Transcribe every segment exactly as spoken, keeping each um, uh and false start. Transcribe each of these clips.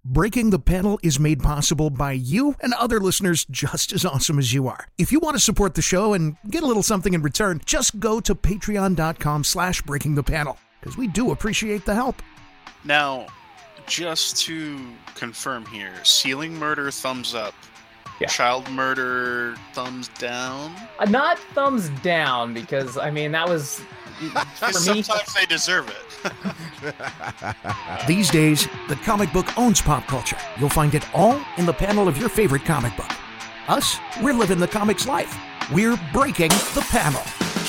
Breaking the Panel is made possible by you and other listeners just as awesome as you are. If you want to support the show and get a little something in return, just go to patreon.com slash breaking the panel, because we do appreciate the help. Now, just to confirm here, ceiling murder, thumbs up. Yeah. Child murder, thumbs down? Uh, not thumbs down, because, I mean, that was... For me, sometimes they deserve it. These days, the comic book owns pop culture. You'll find it all in the panel of your favorite comic book. Us, we're living the comics life. We're breaking the panel.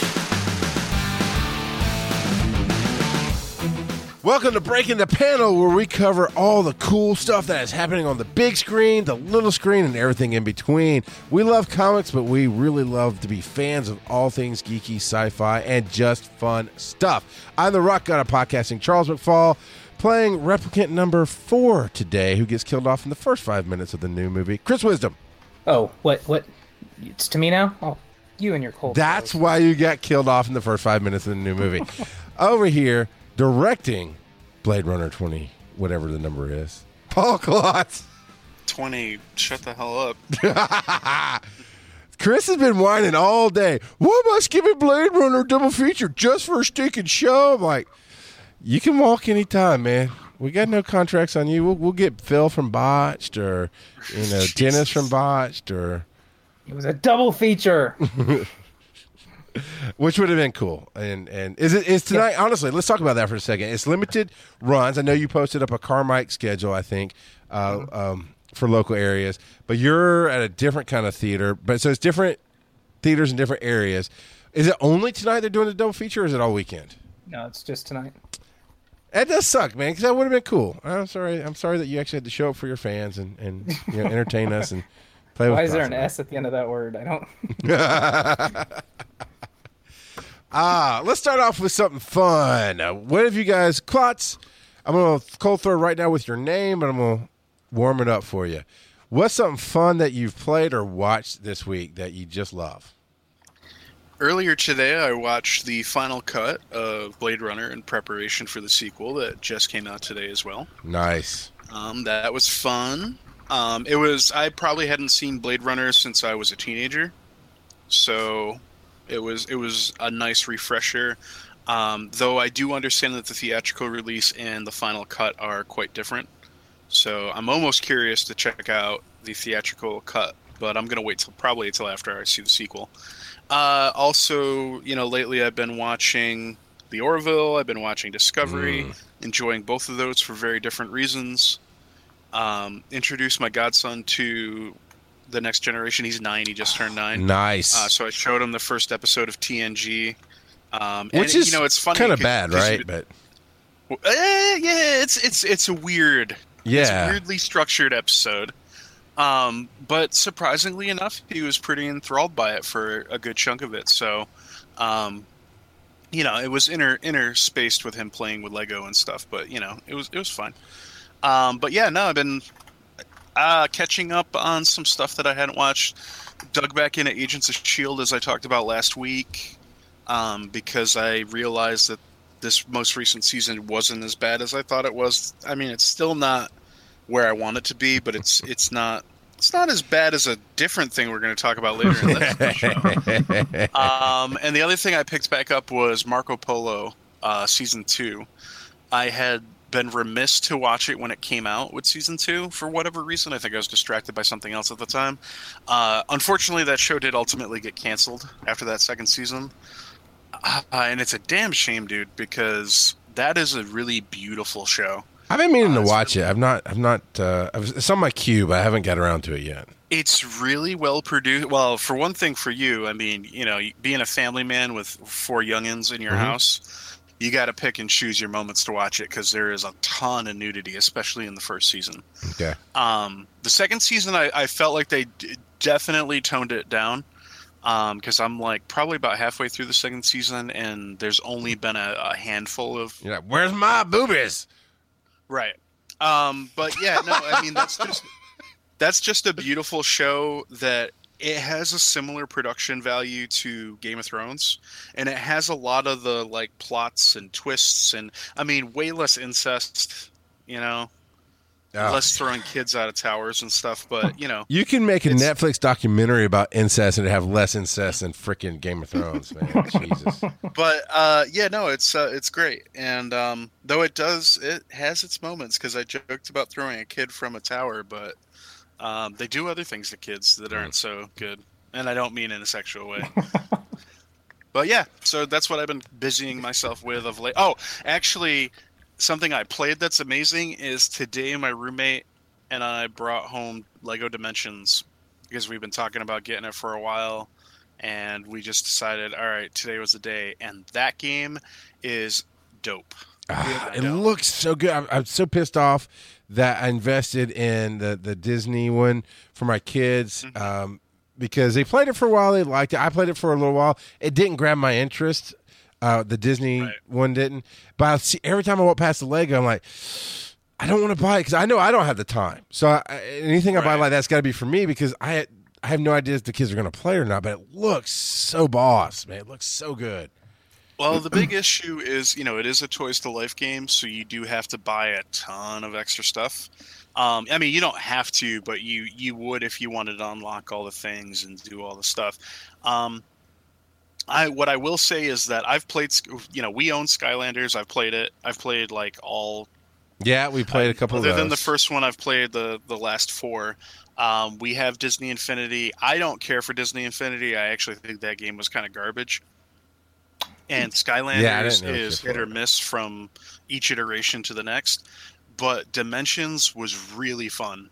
Welcome to Breaking the Panel, where we cover all the cool stuff that is happening on the big screen, the little screen, and everything in between. We love comics, but we really love to be fans of all things geeky, sci-fi, and just fun stuff. I'm the rock god of podcasting, Charles McFall, playing replicant number four today, who gets killed off in the first five minutes of the new movie, Chris Wisdom. Oh, what? What? It's to me now? Oh, you and your cold. That's clothes. why you got killed off in the first five minutes of the new movie. Over here, directing Blade Runner twenty, whatever the number is, Paul Klotz. twenty, shut the hell up. Chris has been whining all day. Why am I skipping Blade Runner double feature just for a stinking show? I'm like, you can walk anytime, man. We got no contracts on you. We'll, we'll get Phil from Botched, or you know, Dennis from Botched, or it was a double feature. Which would have been cool. And and is it is tonight? Yeah. Honestly, let's talk about that for a second. It's limited runs. I know you posted up a Carmike schedule, I think, uh, um, for local areas. But you're at a different kind of theater. But so it's different theaters in different areas. Is it only tonight they're doing the double feature, or is it all weekend? No, it's just tonight. That does suck, man, because that would have been cool. I'm sorry. I'm sorry that you actually had to show up for your fans and and you know, entertain us and play with. Why is there an S at the end of that word? I don't. Ah, let's start off with something fun. Uh, what have you guys, Klotz? I'm going to cold throw right now with your name, but I'm going to warm it up for you. What's something fun that you've played or watched this week that you just love? Earlier today, I watched the final cut of Blade Runner in preparation for the sequel that just came out today as well. Nice. Um, that was fun. Um, it was. I probably hadn't seen Blade Runner since I was a teenager, so it was it was a nice refresher. Um, though I do understand that the theatrical release and the final cut are quite different, so I'm almost curious to check out the theatrical cut. But I'm gonna wait till probably until after I see the sequel. Uh, also, you know, lately I've been watching The Orville. I've been watching Discovery, mm. enjoying both of those for very different reasons. Um, introduced my godson to the Next Generation. He's nine. He just turned nine. Nice. Uh, so I showed him the first episode of T N G. Um, Which and, is you know, it's funny, kind of bad, right? You, but uh, yeah, it's it's it's a weird, yeah, it's a weirdly structured episode. Um, but surprisingly enough, he was pretty enthralled by it for a good chunk of it. So, um, you know, it was inter interspaced with him playing with Lego and stuff. But you know, it was it was fun. Um, but yeah, no, I've been uh, catching up on some stuff that I hadn't watched. Dug back into Agents of S H I E L D as I talked about last week, um, because I realized that this most recent season wasn't as bad as I thought it was. I mean, it's still not where I want it to be, but it's it's not it's not as bad as a different thing we're going to talk about later in the show. Um, and the other thing I picked back up was Marco Polo uh, season two. I had been remiss to watch it when it came out with season two for whatever reason. I think I was distracted by something else at the time. Uh, unfortunately, that show did ultimately get canceled after that second season, uh, and it's a damn shame, dude, because that is a really beautiful show. I've been meaning uh, to watch really, it. I've not. I've not. Uh, it's on my queue, but I haven't got around to it yet. It's really well produced. Well, for one thing, for you, I mean, you know, being a family man with four youngins in your mm-hmm. house, you got to pick and choose your moments to watch it because there is a ton of nudity, especially in the first season. Okay. Um, the second season, I, I felt like they d- definitely toned it down because um, I'm like probably about halfway through the second season, and there's only been a, a handful of. You're like, where's my boobies? Right. Um, but yeah, no, I mean, that's just, that's just a beautiful show that it has a similar production value to Game of Thrones, and it has a lot of the like plots and twists and I mean, way less incest, you know, Oh. less throwing kids out of towers and stuff. But you know, you can make a It's- Netflix documentary about incest and have less incest than freaking Game of Thrones, man. Jesus. but uh, yeah, no, it's uh, it's great. And um, though it does, it has its moments because I joked about throwing a kid from a tower, but um, they do other things to kids that aren't so good. And I don't mean in a sexual way. But yeah, so that's what I've been busying myself with of late. Oh, actually, something I played that's amazing is today my roommate and I brought home Lego Dimensions because we've been talking about getting it for a while, and we just decided, all right, today was the day. And that game is dope. Ah, it looks so good. I'm, I'm so pissed off that I invested in the, the Disney one for my kids. Mm-hmm. Um, because they played it for a while, they liked it. I played it for a little while. It didn't grab my interest. Uh, the Disney Right. one didn't. But I see, every time I walk past the Lego, I'm like, I don't want to buy it because I know I don't have the time. So I, anything I buy Right. like that's got to be for me because I I have no idea if the kids are going to play or not. But it looks so boss, man. It looks so good. Well, the big issue is, you know, it is a Toys to Life game, so you do have to buy a ton of extra stuff. Um, I mean, you don't have to, but you you would if you wanted to unlock all the things and do all the stuff. Um, I what I will say is that I've played, you know, we own Skylanders. I've played it. I've played like all. Yeah, we played a couple Other of those. than the first one, I've played the the last four. Um, we have Disney Infinity. I don't care for Disney Infinity. I actually think that game was kind of garbage. And Skylanders Yeah, I didn't really is care hit for or it. miss from each iteration to the next. But Dimensions was really fun.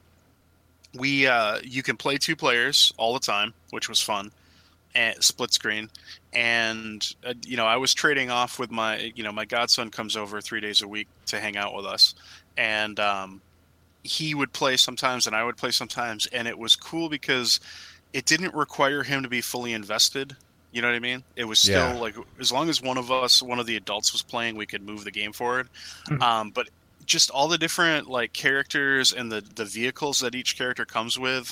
We uh, you can play two players all the time, which was fun, and split screen. And uh, you know, I was trading off with my you know my godson comes over three days a week to hang out with us, and um, he would play sometimes, and I would play sometimes, and it was cool because it didn't require him to be fully invested. You know what I mean? It was still Yeah. like as long as one of us, one of the adults, was playing, we could move the game forward. Mhm. Um, but just all the different like characters and the the vehicles that each character comes with,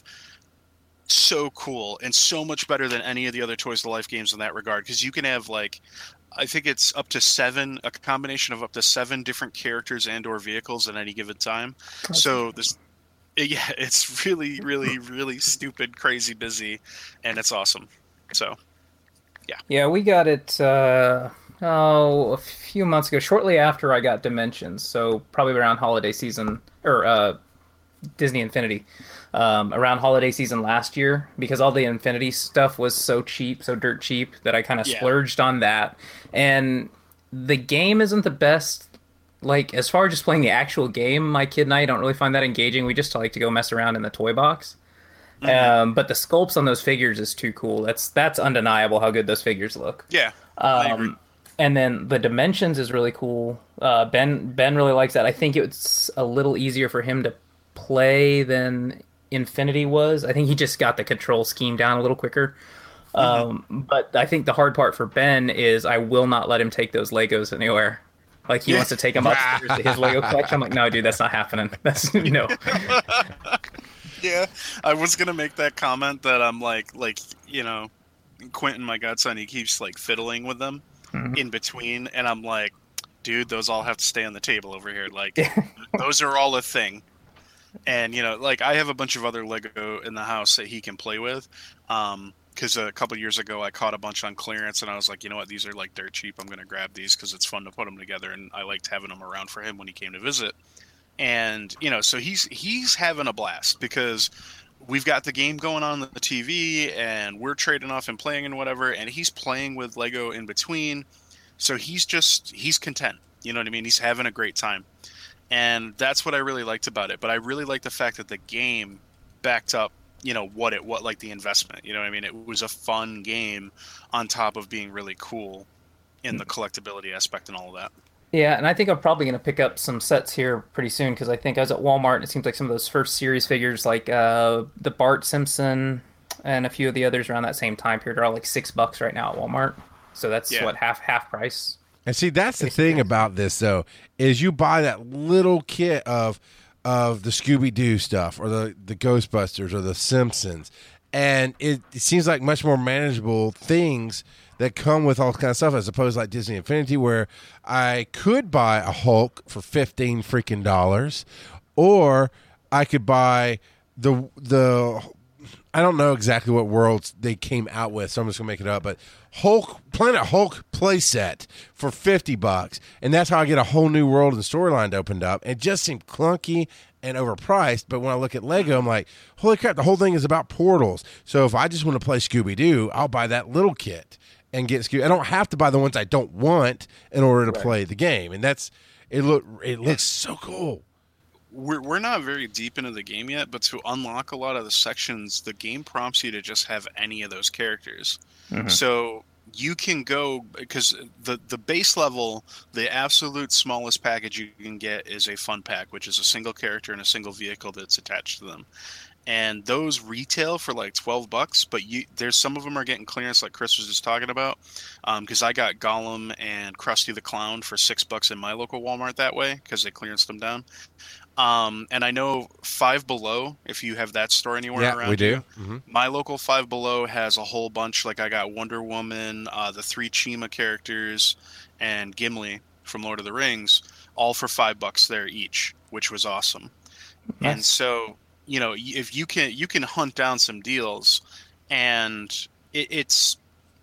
so cool and so much better than any of the other Toys to Life games in that regard. Because you can have like, I think it's up to seven, a combination of up to seven different characters and or vehicles at any given time. So this, yeah, it's really, really, really stupid, crazy busy, and it's awesome. So. Yeah, we got it, uh, oh, a few months ago, shortly after I got Dimensions, so probably around holiday season, or uh, Disney Infinity, um, around holiday season last year, because all the Infinity stuff was so cheap, so dirt cheap, that I kind of Yeah. splurged on that. And the game isn't the best, like, as far as just playing the actual game, my kid and I don't really find that engaging. We just like to go mess around in the toy box. Um, but the sculpts on those figures is too cool. That's that's undeniable how good those figures look. Yeah, I agree. Um, and then the Dimensions is really cool. Uh, Ben Ben really likes that. I think it's a little easier for him to play than Infinity was. I think he just got the control scheme down a little quicker. Um, but I think the hard part for Ben is I will not let him take those Legos anywhere. Like he wants to take them upstairs to his Lego collection. I'm like, no, dude, that's not happening. That's no. Yeah, I was gonna make that comment that I'm like, like you know, Quentin, my godson, he keeps like fiddling with them Mhm. in between, and I'm like, dude, those all have to stay on the table over here. Like, those are all a thing. And you know, like I have a bunch of other Lego in the house that he can play with. Um, because a couple years ago I caught a bunch on clearance, and I was like, you know what, these are like dirt cheap. I'm gonna grab these because it's fun to put them together, and I liked having them around for him when he came to visit. And you know, so he's he's having a blast because we've got the game going on the T V, and we're trading off and playing and whatever, and he's playing with Lego in between. So he's just he's content. You know what I mean? He's having a great time. And that's what I really liked about it. But I really liked the fact that the game backed up, you know, what it what like the investment. You know what I mean? It was a fun game on top of being really cool in the collectability aspect and all of that. Yeah, and I think I'm probably going to pick up some sets here pretty soon because I think I was at Walmart and it seems like some of those first series figures, like uh, the Bart Simpson and a few of the others around that same time period, are all like six bucks right now at Walmart. So that's Yeah. what half half price. And see, that's the thing about this, though, is you buy that little kit of of the Scooby-Doo stuff or the, the Ghostbusters or the Simpsons, and it, it seems like much more manageable things that come with all kind of stuff as opposed to like Disney Infinity, where I could buy a Hulk for fifteen freaking dollars, or I could buy the the. I don't know exactly what worlds they came out with, so I'm just gonna make it up. But Hulk, Planet Hulk playset for fifty bucks, and that's how I get a whole new world and storyline opened up. It just seemed clunky and overpriced. But when I look at Lego, I'm like, holy crap! The whole thing is about portals. So if I just want to play Scooby Doo, I'll buy that little kit and get Scooby. I don't have to buy the ones I don't want in order to Right. play the game, and that's it. Look, it looks so cool. We're we're not very deep into the game yet, but to unlock a lot of the sections, the game prompts you to just have any of those characters. Mhm. So you can go because the the base level, the absolute smallest package you can get is a fun pack, which is a single character and a single vehicle that's attached to them. And those retail for like twelve bucks, but you there's some of them are getting clearance, like Chris was just talking about. Because I got Gollum and Krusty the Clown for six bucks in my local Walmart that way because they clearanced them down. Um, and I know Five Below, if you have that store anywhere Yeah, around we do. you, Mhm. my local Five Below has a whole bunch. Like I got Wonder Woman, uh, the three Chima characters, and Gimli from Lord of the Rings, all for five bucks there each, which was awesome. And Nice. so, you know, y- if you can, you can hunt down some deals, and it, it's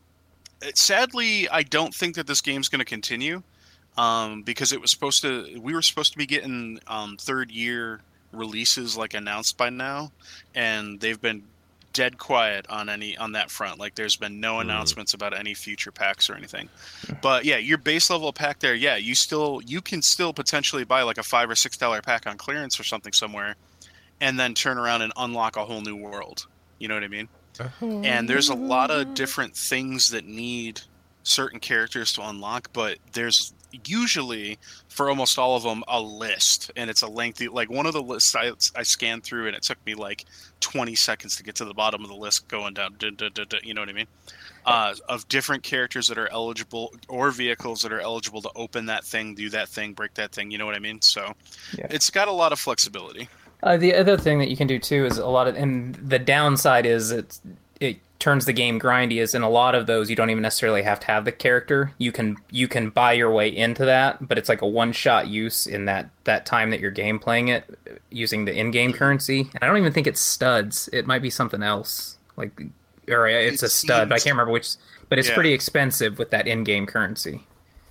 it, sadly, I don't think that this game's going to continue. Um, because it was supposed to, we were supposed to be getting um, third year releases like announced by now, and they've been dead quiet on any on that front. Like there's been no announcements about any future packs or anything. But yeah, your base level pack there, yeah, you still you can still potentially buy like a five or six dollar pack on clearance or something somewhere, and then turn around and unlock a whole new world. You know what I mean? And there's a lot of different things that need certain characters to unlock, but there's usually for almost all of them a list, and it's a lengthy, like one of the lists I, I scanned through and it took me like twenty seconds to get to the bottom of the list going down, duh, duh, duh, duh, you know what I mean, uh, of different characters that are eligible or vehicles that are eligible to open that thing, do that thing, break that thing, you know what I mean? So Yeah. it's got a lot of flexibility. Uh, the other thing that you can do too is a lot of, and the downside is it it turns the game grindy. Is in a lot of those you don't even necessarily have to have the character. You can you can buy your way into that, but it's like a one shot use in that that time that you're game playing it using the in game currency. And I don't even think it's studs. It might be something else, like or it's It a stud. But I seems- can't remember which. But it's Yeah. pretty expensive with that in game currency.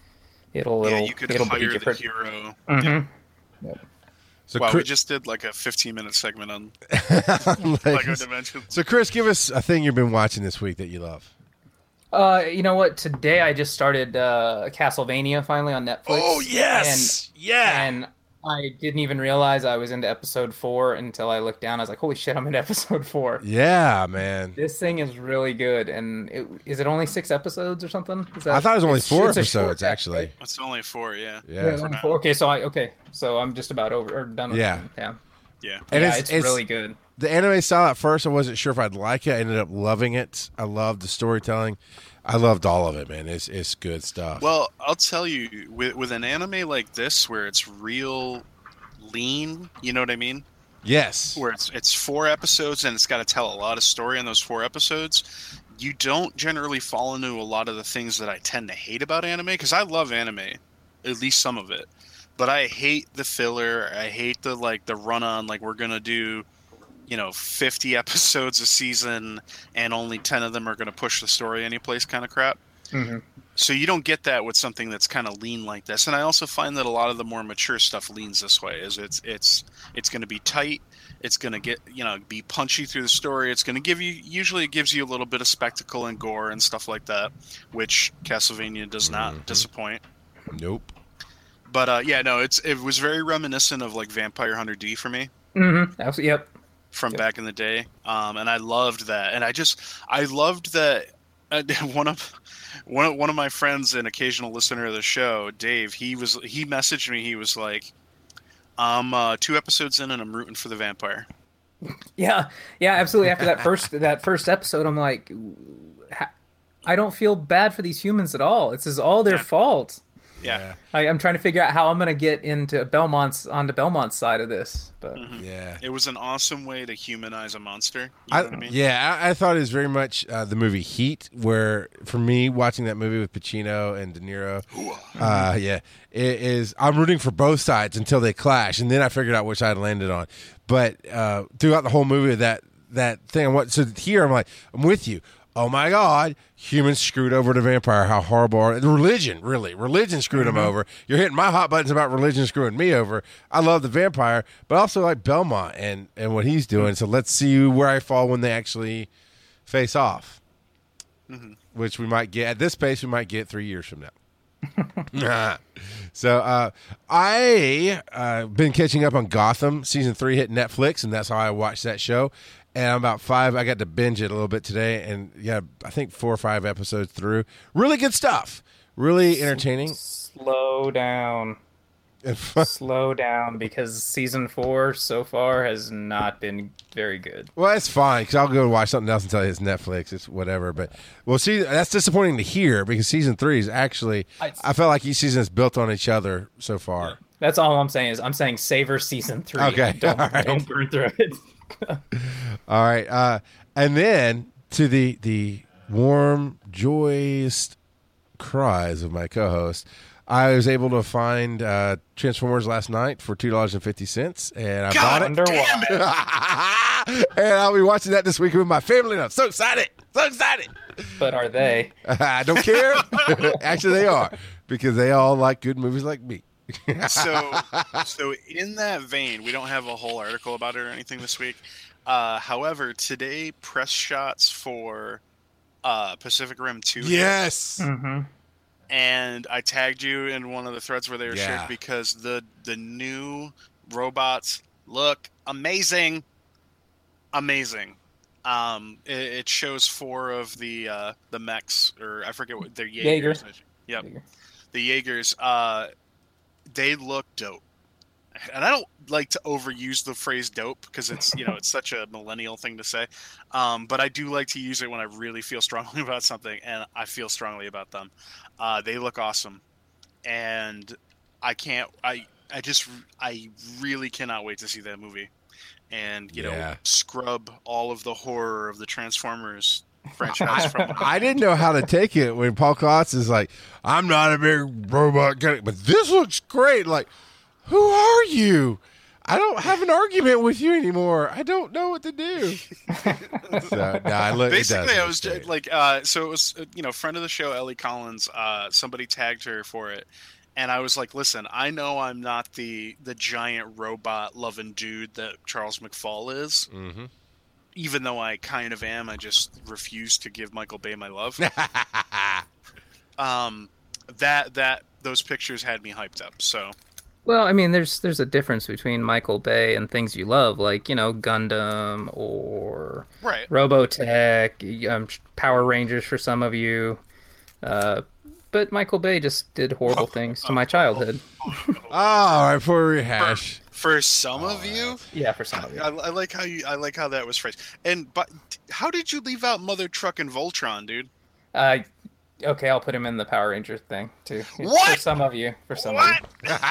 It'll Yeah, it'll you could it'll hire be the different. hero. Mhm. So, Wow, we Chris, just did like a fifteen minute segment on Legos. Lego Dimensions. so Chris, give us a thing you've been watching this week that you love. Uh, you know what? Today I just started uh, Castlevania finally on Netflix. Oh yes, yeah. And I didn't even realize I was into episode four until I looked down. I was like, "Holy shit, I'm in episode four." Yeah, man. This thing is really good. And it, is it only six episodes or something? Is that, I thought it was only it's- four it's a short episodes, act, actually. right? It's only four, yeah. Yeah. Yeah, it's only four. Okay, so I okay, so I'm just about over or done with Yeah. it. Yeah, Yeah. And yeah, it's- it's, it's- really good. The anime style at first, I wasn't sure if I'd like it. I ended up loving it. I loved the storytelling. I loved all of it, man. It's it's good stuff. Well, I'll tell you, with, with an anime like this, where it's real lean, you know what I mean? yes. Where it's it's four episodes and it's got to tell a lot of story in those four episodes. You don't generally fall into a lot of the things that I tend to hate about anime, because I love anime, at least some of it. But I hate the filler. I hate the like the run on, like we're gonna do, you know, fifty episodes a season and only ten of them are gonna push the story anyplace kind of crap. Mm-hmm. So you don't get that with something that's kind of lean like this. And I also find that a lot of the more mature stuff leans this way. Is it's it's it's going to be tight. It's going to get, you know, be punchy through the story. It's going to give you, usually it gives you a little bit of spectacle and gore and stuff like that, which Castlevania does not Mhm. disappoint. Nope. But uh, yeah, no, it's it was very reminiscent of like Vampire Hunter D for me. Mm-hmm. Absolutely. Yep. From Yep. back in the day, um, and I loved that. And I just, I loved that. Uh, one of one of, one of my friends, an occasional listener of the show, Dave, he was he messaged me. He was like, "I'm uh, two episodes in, and I'm rooting for the vampire." Yeah, yeah, absolutely. After that first that first episode, I'm like, ha- I don't feel bad for these humans at all. It's is all their Yeah. fault. Yeah, I, I'm trying to figure out how I'm gonna get into Belmont's onto Belmont's side of this. But Mhm. Yeah. it was an awesome way to humanize a monster. You know I, what I mean? Yeah, I, I thought it was very much uh, the movie Heat, where for me watching that movie with Pacino and De Niro, uh, yeah, it is. I'm rooting for both sides until they clash, and then I figured out which side I landed on. but uh, throughout the whole movie, that that thing. What so here I'm like, I'm with you. Oh my God, humans screwed over the vampire. How horrible are the religion? Really, religion screwed mm-hmm. him over. You're hitting my hot buttons about religion screwing me over. I love the vampire, but I also like Belmont and and what he's doing. So let's see where I fall when they actually face off, mm-hmm. which we might get at this pace. We might get three years from now. so uh, I uh, been catching up on Gotham. Season three hit Netflix, and that's how I watched that show. And I'm about five. I got to binge it a little bit today, and yeah, I think four or five episodes through. Really good stuff. Really entertaining. Slow down. Slow down, because season four so far has not been very good. Well, it's fine, because I'll go watch something else until it's Netflix. It's whatever. But well, see, that's disappointing to hear, because season three is actually. I, I felt like each season is built on each other so far. That's all I'm saying is I'm saying savor season three. Okay, don't, all right. don't burn through it. All right, uh, and then to the the warm, joyous cries of my co-host, I was able to find uh, Transformers last night for two dollars and fifty cents, and I God, bought it. And I'll be watching that this week with my family. And I'm so excited, so excited. But are they? I don't care. Actually, they are, because they all like good movies like me. so, so in that vein, we don't have a whole article about it or anything this week. Uh, however, today press shots for uh, Pacific Rim two. Yes. Mm-hmm. And I tagged you in one of the threads where they were yeah. shared, because the the new robots look amazing, amazing. Um, it, it shows four of the uh, the mechs, or I forget what they're Jaegers. Jaeger. Yep, Jaeger. The Jaegers. Uh, they look dope, and I don't like to overuse the phrase "dope" because it's you know it's such a millennial thing to say, um, but I do like to use it when I really feel strongly about something, and I feel strongly about them. Uh, they look awesome, and I can't. I I just I really cannot wait to see that movie, and you yeah. know scrub all of the horror of the Transformers franchise from. I didn't know how to take it when Paul Klotz is like, "I'm not a big robot guy, but this looks great." Like, who are you? I don't have an argument with you anymore. I don't know what to do. so, no, I look, Basically, I was just, like, uh, so it was, uh, you know, friend of the show, Ellie Collins. Uh, somebody tagged her for it, and I was like, listen, I know I'm not the the giant robot loving dude that Charles McFall is. Mm-hmm. Even though I kind of am, I just refuse to give Michael Bay my love. um, that that those pictures had me hyped up. So. Well, I mean, there's there's a difference between Michael Bay and things you love, like, you know, Gundam or right. Robotech, um, Power Rangers for some of you. Uh, but Michael Bay just did horrible things to my childhood. Oh, all right, for rehash. For, for some of you, yeah, for some of you, I, I like how you I like how that was phrased. And but how did you leave out Mother Truck and Voltron, dude? Uh, okay, I'll put him in the Power Rangers thing too. What? For some of you, for some what?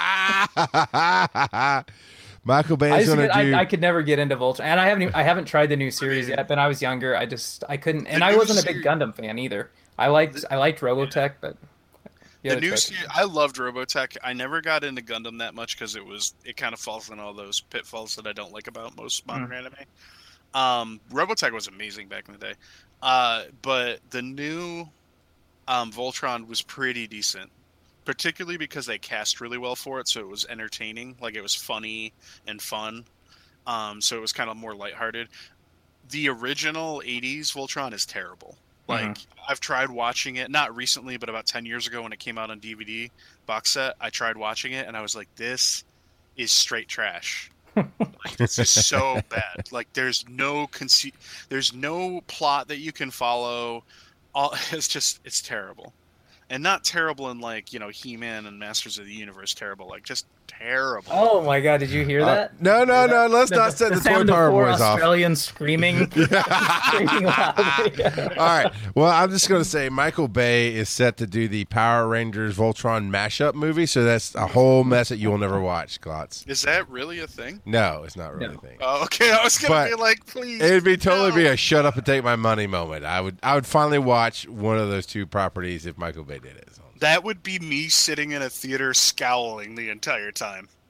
of you. Michael Bay is gonna get, do. I, I could never get into Voltron, and I haven't even, I haven't tried the new series yet. When I was younger, I just I couldn't, and the I wasn't a series, big Gundam fan either. I liked I liked Robotech, but the new series, I loved Robotech. I never got into Gundam that much because it was it kind of falls in all those pitfalls that I don't like about most modern mm. anime. Um, Robotech was amazing back in the day, uh, but the new um, Voltron was pretty decent, particularly because they cast really well for it, so it was entertaining. Like, it was funny and fun, um, so it was kind of more lighthearted. The original eighties Voltron is terrible. Like, mm-hmm. I've tried watching it, not recently, but about ten years ago when it came out on D V D box set, I tried watching it, and I was like, this is straight trash. Like, this is so bad. Like, there's no conce- there's no plot that you can follow. All, it's just, it's terrible. And not terrible in, like, you know, He-Man and Masters of the Universe terrible. Like, just terrible. Oh, my God. Did you hear that? Uh, no, no, no. Let's the, not set the, the Toy Power Boys off. Australians screaming. screaming loudly. All right. Well, I'm just going to say Michael Bay is set to do the Power Rangers Voltron mashup movie, so that's a whole mess that you will never watch, Klotz. Is that really a thing? No, it's not really no. a thing. Oh, okay. I was going to be like, please. It'd be totally no. be a shut up and take my money moment. I would I would finally watch one of those two properties if Michael Bay did it. So. That would be me sitting in a theater scowling the entire time.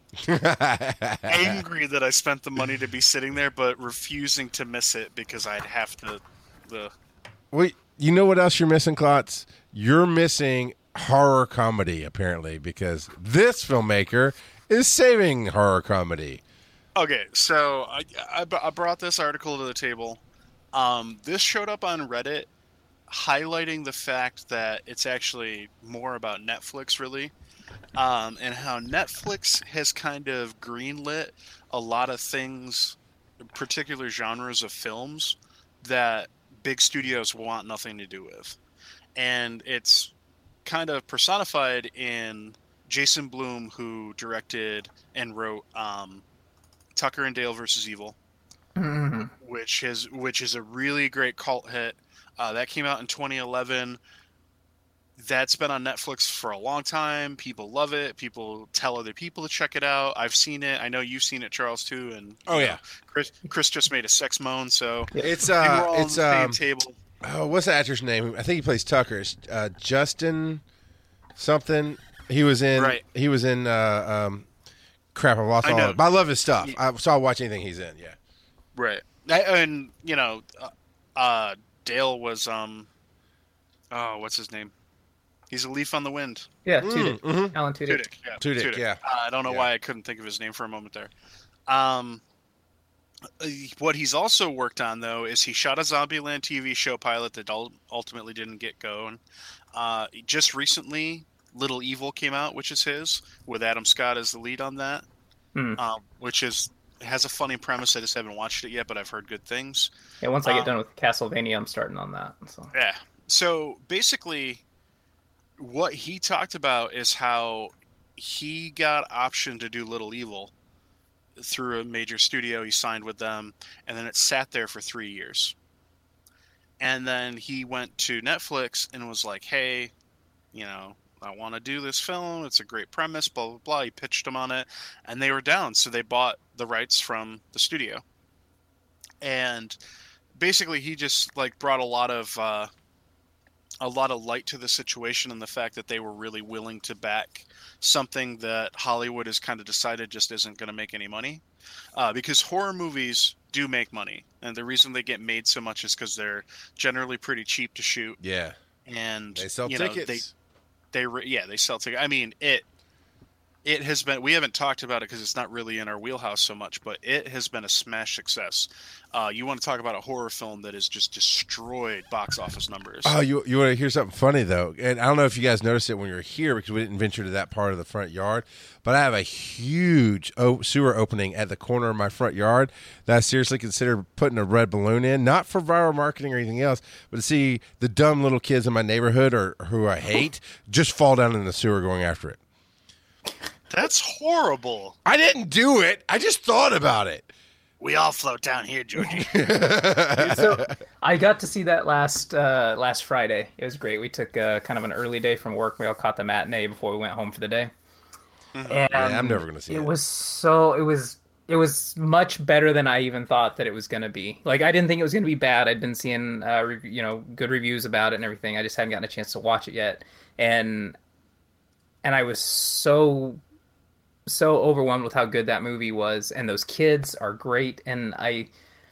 angry that I spent the money to be sitting there, but refusing to miss it because I'd have to. The Wait, you know what else you're missing, Klotz? You're missing horror comedy, apparently, because this filmmaker is saving horror comedy. Okay, so I, I, I brought this article to the table. Um, this showed up on Reddit, highlighting the fact that it's actually more about Netflix, really, um, and how Netflix has kind of greenlit a lot of things, particular genres of films, that big studios want nothing to do with. And it's kind of personified in Jason Blum, who directed and wrote um, Tucker and Dale versus Evil, mm-hmm. which is which is a really great cult hit. Uh, that came out in twenty eleven. That's been on Netflix for a long time. People love it. People tell other people to check it out. I've seen it. I know you've seen it, Charles, too. And oh yeah, know, Chris Chris just made a sex moan. So it's uh, all it's on the same um, table. Oh, what's the actor's name? I think he plays Tucker. It's, uh, Justin something. He was in. Right. He was in. Uh, um, crap, I lost I all know. of it. But I love his stuff. He, I so I'll watch anything he's in. Yeah. Right. I, and you know, uh, uh, Dale was um. Oh, what's his name? He's a leaf on the wind. Yeah, Tudyk. Mm, mm-hmm. Alan Tudyk. Tudyk, yeah. Tudyk, Tudyk. yeah. Uh, I don't know yeah. why I couldn't think of his name for a moment there. Um, what he's also worked on, though, is he shot a Zombieland T V show pilot that ultimately didn't get going. Uh, just recently, Little Evil came out, which is his, with Adam Scott as the lead on that, mm. um, which is has a funny premise. I just haven't watched it yet, but I've heard good things. Yeah, once I get um, done with Castlevania, I'm starting on that. So. Yeah. So basically, what he talked about is how he got option to do Little Evil through a major studio. He signed with them, and then it sat there for three years. And then he went to Netflix and was like, hey, you know, I want to do this film. It's a great premise, blah, blah, blah. He pitched them on it, and they were down. So they bought the rights from the studio. And basically he just like brought a lot of uh, a lot of light to the situation, and the fact that they were really willing to back something that Hollywood has kind of decided just isn't going to make any money. Uh, because horror movies do make money, and the reason they get made so much is because they're generally pretty cheap to shoot. Yeah, and they sell you tickets. Know, they, they, yeah, they sell tickets. I mean, it, it has been. We haven't talked about it because it's not really in our wheelhouse so much, but it has been a smash success. Uh, you want to talk about a horror film that has just destroyed box office numbers? Oh, you you want to hear something funny though? And I don't know if you guys noticed it when you were here because we didn't venture to that part of the front yard. But I have a huge o- sewer opening at the corner of my front yard that I seriously considered putting a red balloon in, not for viral marketing or anything else, but to see the dumb little kids in my neighborhood or who I hate just fall down in the sewer going after it. That's horrible. I didn't do it. I just thought about it. We all float down here, Georgie. So I got to see that last uh, last Friday. It was great. We took uh, kind of an early day from work. We all caught the matinee before we went home for the day. Mm-hmm. And yeah, I'm never going to see it. It was so it was it was much better than I even thought that it was going to be. Like I didn't think it was going to be bad. I'd been seeing uh, re- you know good reviews about it and everything. I just hadn't gotten a chance to watch it yet. And and I was so. so overwhelmed with how good that movie was, and those kids are great, and I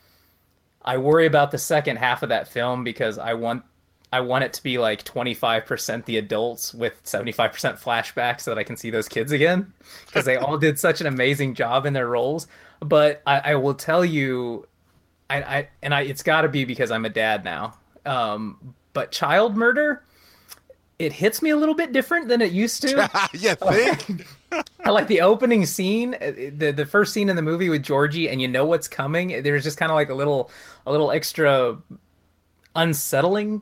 I worry about the second half of that film because I want I want it to be like twenty-five percent the adults with seventy-five percent flashbacks so that I can see those kids again, because they all did such an amazing job in their roles. But I, I will tell you, I, I and I it's got to be because I'm a dad now, um, but child murder, it hits me a little bit different than it used to. You think? I like the opening scene, the the first scene in the movie with Georgie, and you know what's coming. There's just kind of like a little a little extra unsettlingness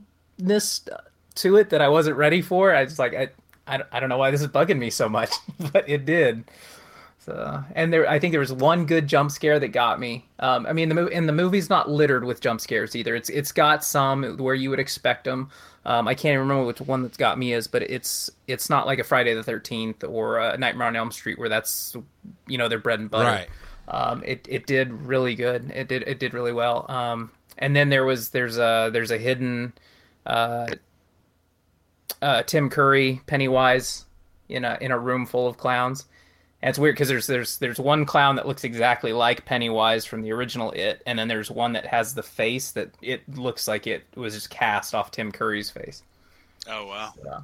to it that I wasn't ready for. I was like, I, I, I don't know why this is bugging me so much, but it did. So, and there, I think there was one good jump scare that got me. Um, I mean, the movie and the movie's not littered with jump scares either. It's it's got some where you would expect them. Um, I can't even remember which one that's got me is, but it's it's not like a Friday the thirteenth or a Nightmare on Elm Street where that's, you know, their bread and butter. Right. Um, it it did really good. It did it did really well. Um, and then there was there's a there's a hidden uh, uh, Tim Curry Pennywise in a in a room full of clowns. And it's weird because there's there's there's one clown that looks exactly like Pennywise from the original It, and then there's one that has the face that it looks like it was just cast off Tim Curry's face. Oh wow! Yeah.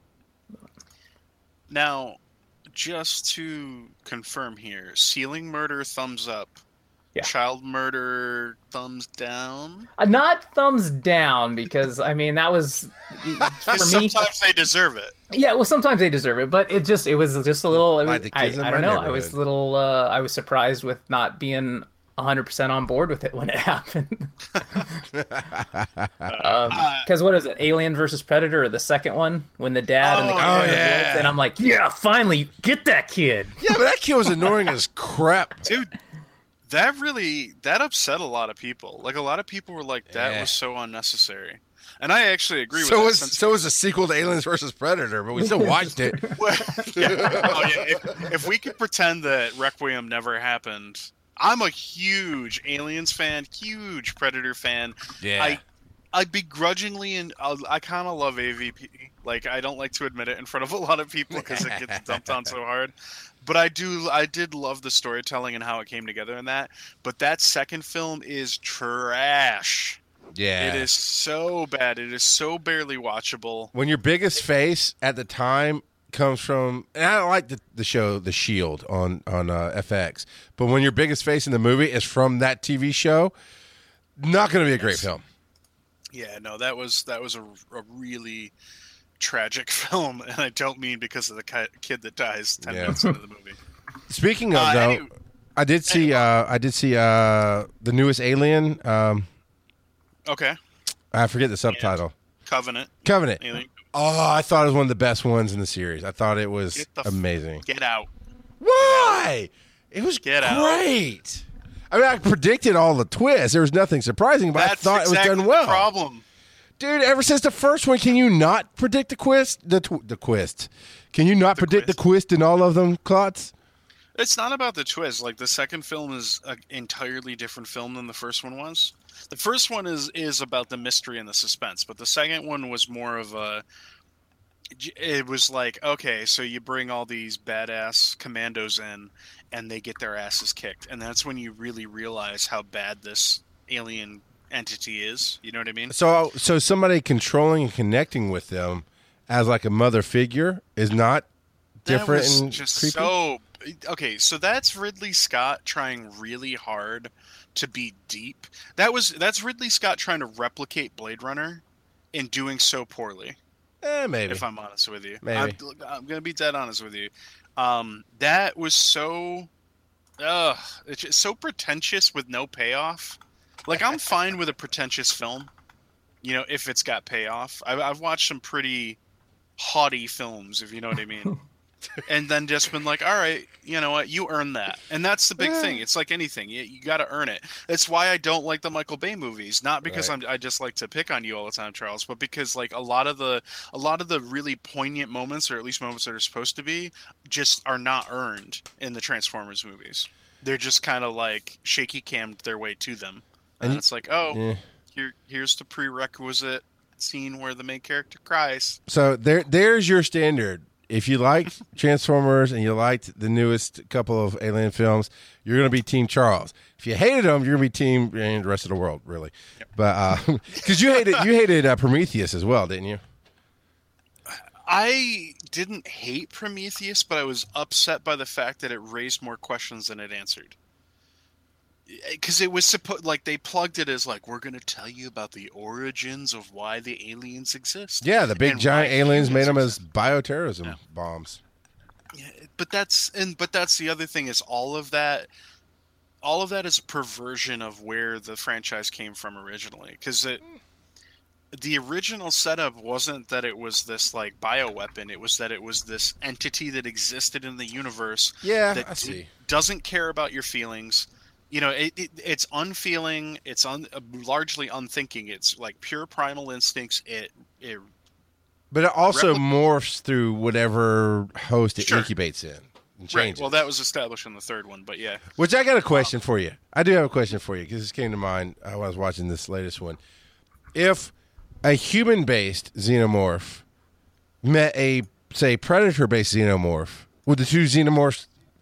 Now, just to confirm here, ceiling murder thumbs up, Yeah. child murder thumbs down. Uh, not thumbs down because I mean that was for me. Sometimes they deserve it. Yeah, well, sometimes they deserve it, but it just it was just a little. It was, Like the I, kids in I my don't know. I neighborhood. was a little. Uh, I was surprised with not being one hundred percent on board with it when it happened. Because um, what is it? Alien versus Predator, or the second one when the dad and the Oh, kid are in the yeah. woods, and I'm like, yeah, finally get that kid. Yeah, but that kid was annoying as crap. Dude, that really that upset a lot of people. Like a lot of people were like, that Yeah. was so unnecessary. And I actually agree with So that. was since- so was a sequel to Aliens versus Predator, but we still watched it. Well, yeah. Oh, yeah. If, if we could pretend that Requiem never happened, I'm a huge Aliens fan, huge Predator fan. Yeah. I I begrudgingly and I, I kind of love A V P. Like I don't like to admit it in front of a lot of people because it gets dumped on so hard. But I do I did love the storytelling and how it came together in that. But that second film is trash. Yeah. It is so bad. It is so barely watchable. When your biggest face at the time comes from, and I don't like the, the show The Shield on on uh, F X, but when your biggest face in the movie is from that T V show, not going to be a great film. Yeah, no, that was that was a, a really tragic film, and I don't mean because of the ki- kid that dies ten Yeah. minutes into the movie. Speaking of Uh, though, any- I did see uh, I did see uh, the newest Alien. Um, Okay, I forget the subtitle. Covenant. Covenant. Alien. Oh, I thought it was one of the best ones in the series. I thought it was Get the f- amazing. Get out. Why? It was Get out. great. I mean, I predicted all the twists. There was nothing surprising, but That's I thought exactly it was done the well. problem. Dude, ever since the first one, can you not predict the twist? The tw- the twist. Can you not The predict twist. the twist in all of them, Klotz? It's not about the twist. Like the second film is an entirely different film than the first one was. The first one is is about the mystery and the suspense, but the second one was more of a. It was like, okay, so you bring all these badass commandos in, and they get their asses kicked, and that's when you really realize how bad this alien entity is. You know what I mean? So, so somebody controlling and connecting with them as like a mother figure is not different that was and just creepy? so okay. So that's Ridley Scott trying really hard to be deep. That was that's Ridley Scott trying to replicate Blade Runner and doing so poorly. Eh, maybe. If I'm honest with you, Maybe. I'm, I'm gonna be dead honest with you. Um, that was so, ugh, it's just so pretentious with no payoff. Like I'm fine with a pretentious film, you know, if it's got payoff. I've, I've watched some pretty haughty films, if you know what I mean. And then just been like, all right, you know what, you earned that. And that's the big Yeah. thing. It's like anything. You, you got to earn it. That's why I don't like the Michael Bay movies. Not because Right. I'm, I just like to pick on you all the time, Charles, but because like a lot of the a lot of the really poignant moments, or at least moments that are supposed to be, just are not earned in the Transformers movies. They're just kind of like shaky cammed their way to them. And, And- it's like, oh, Yeah. here here's the prerequisite scene where the main character cries. So there, there's your standard. If you liked Transformers and you liked the newest couple of Alien films, you're going to be Team Charles. If you hated them, you're going to be Team and the rest of the world, really. But because you hated you hated uh, Prometheus as well, didn't you? I didn't hate Prometheus, but I was upset by the fact that it raised more questions than it answered. Because it was supposed like they plugged it as like, we're going to tell you about the origins of why the aliens exist. Yeah, the big and giant why aliens made humans them as exist. bioterrorism Yeah. bombs. Yeah, but that's and but that's the other thing is all of that. All of that is a perversion of where the franchise came from originally. Because it, the original setup wasn't that it was this like bioweapon. It was that it was this entity that existed in the universe. Yeah, that I see. doesn't care about your feelings. You know, it, it it's unfeeling. It's un, uh, largely unthinking. It's like pure primal instincts. It it But it also Repli- morphs through whatever host it Sure. incubates in and right. changes. Well, that was established in the third one, but yeah. Which I got a question for you. I do have a question for you because this came to mind uh, when I was watching this latest one. If a human-based xenomorph met a, say, predator-based xenomorph, would the two xenomorphs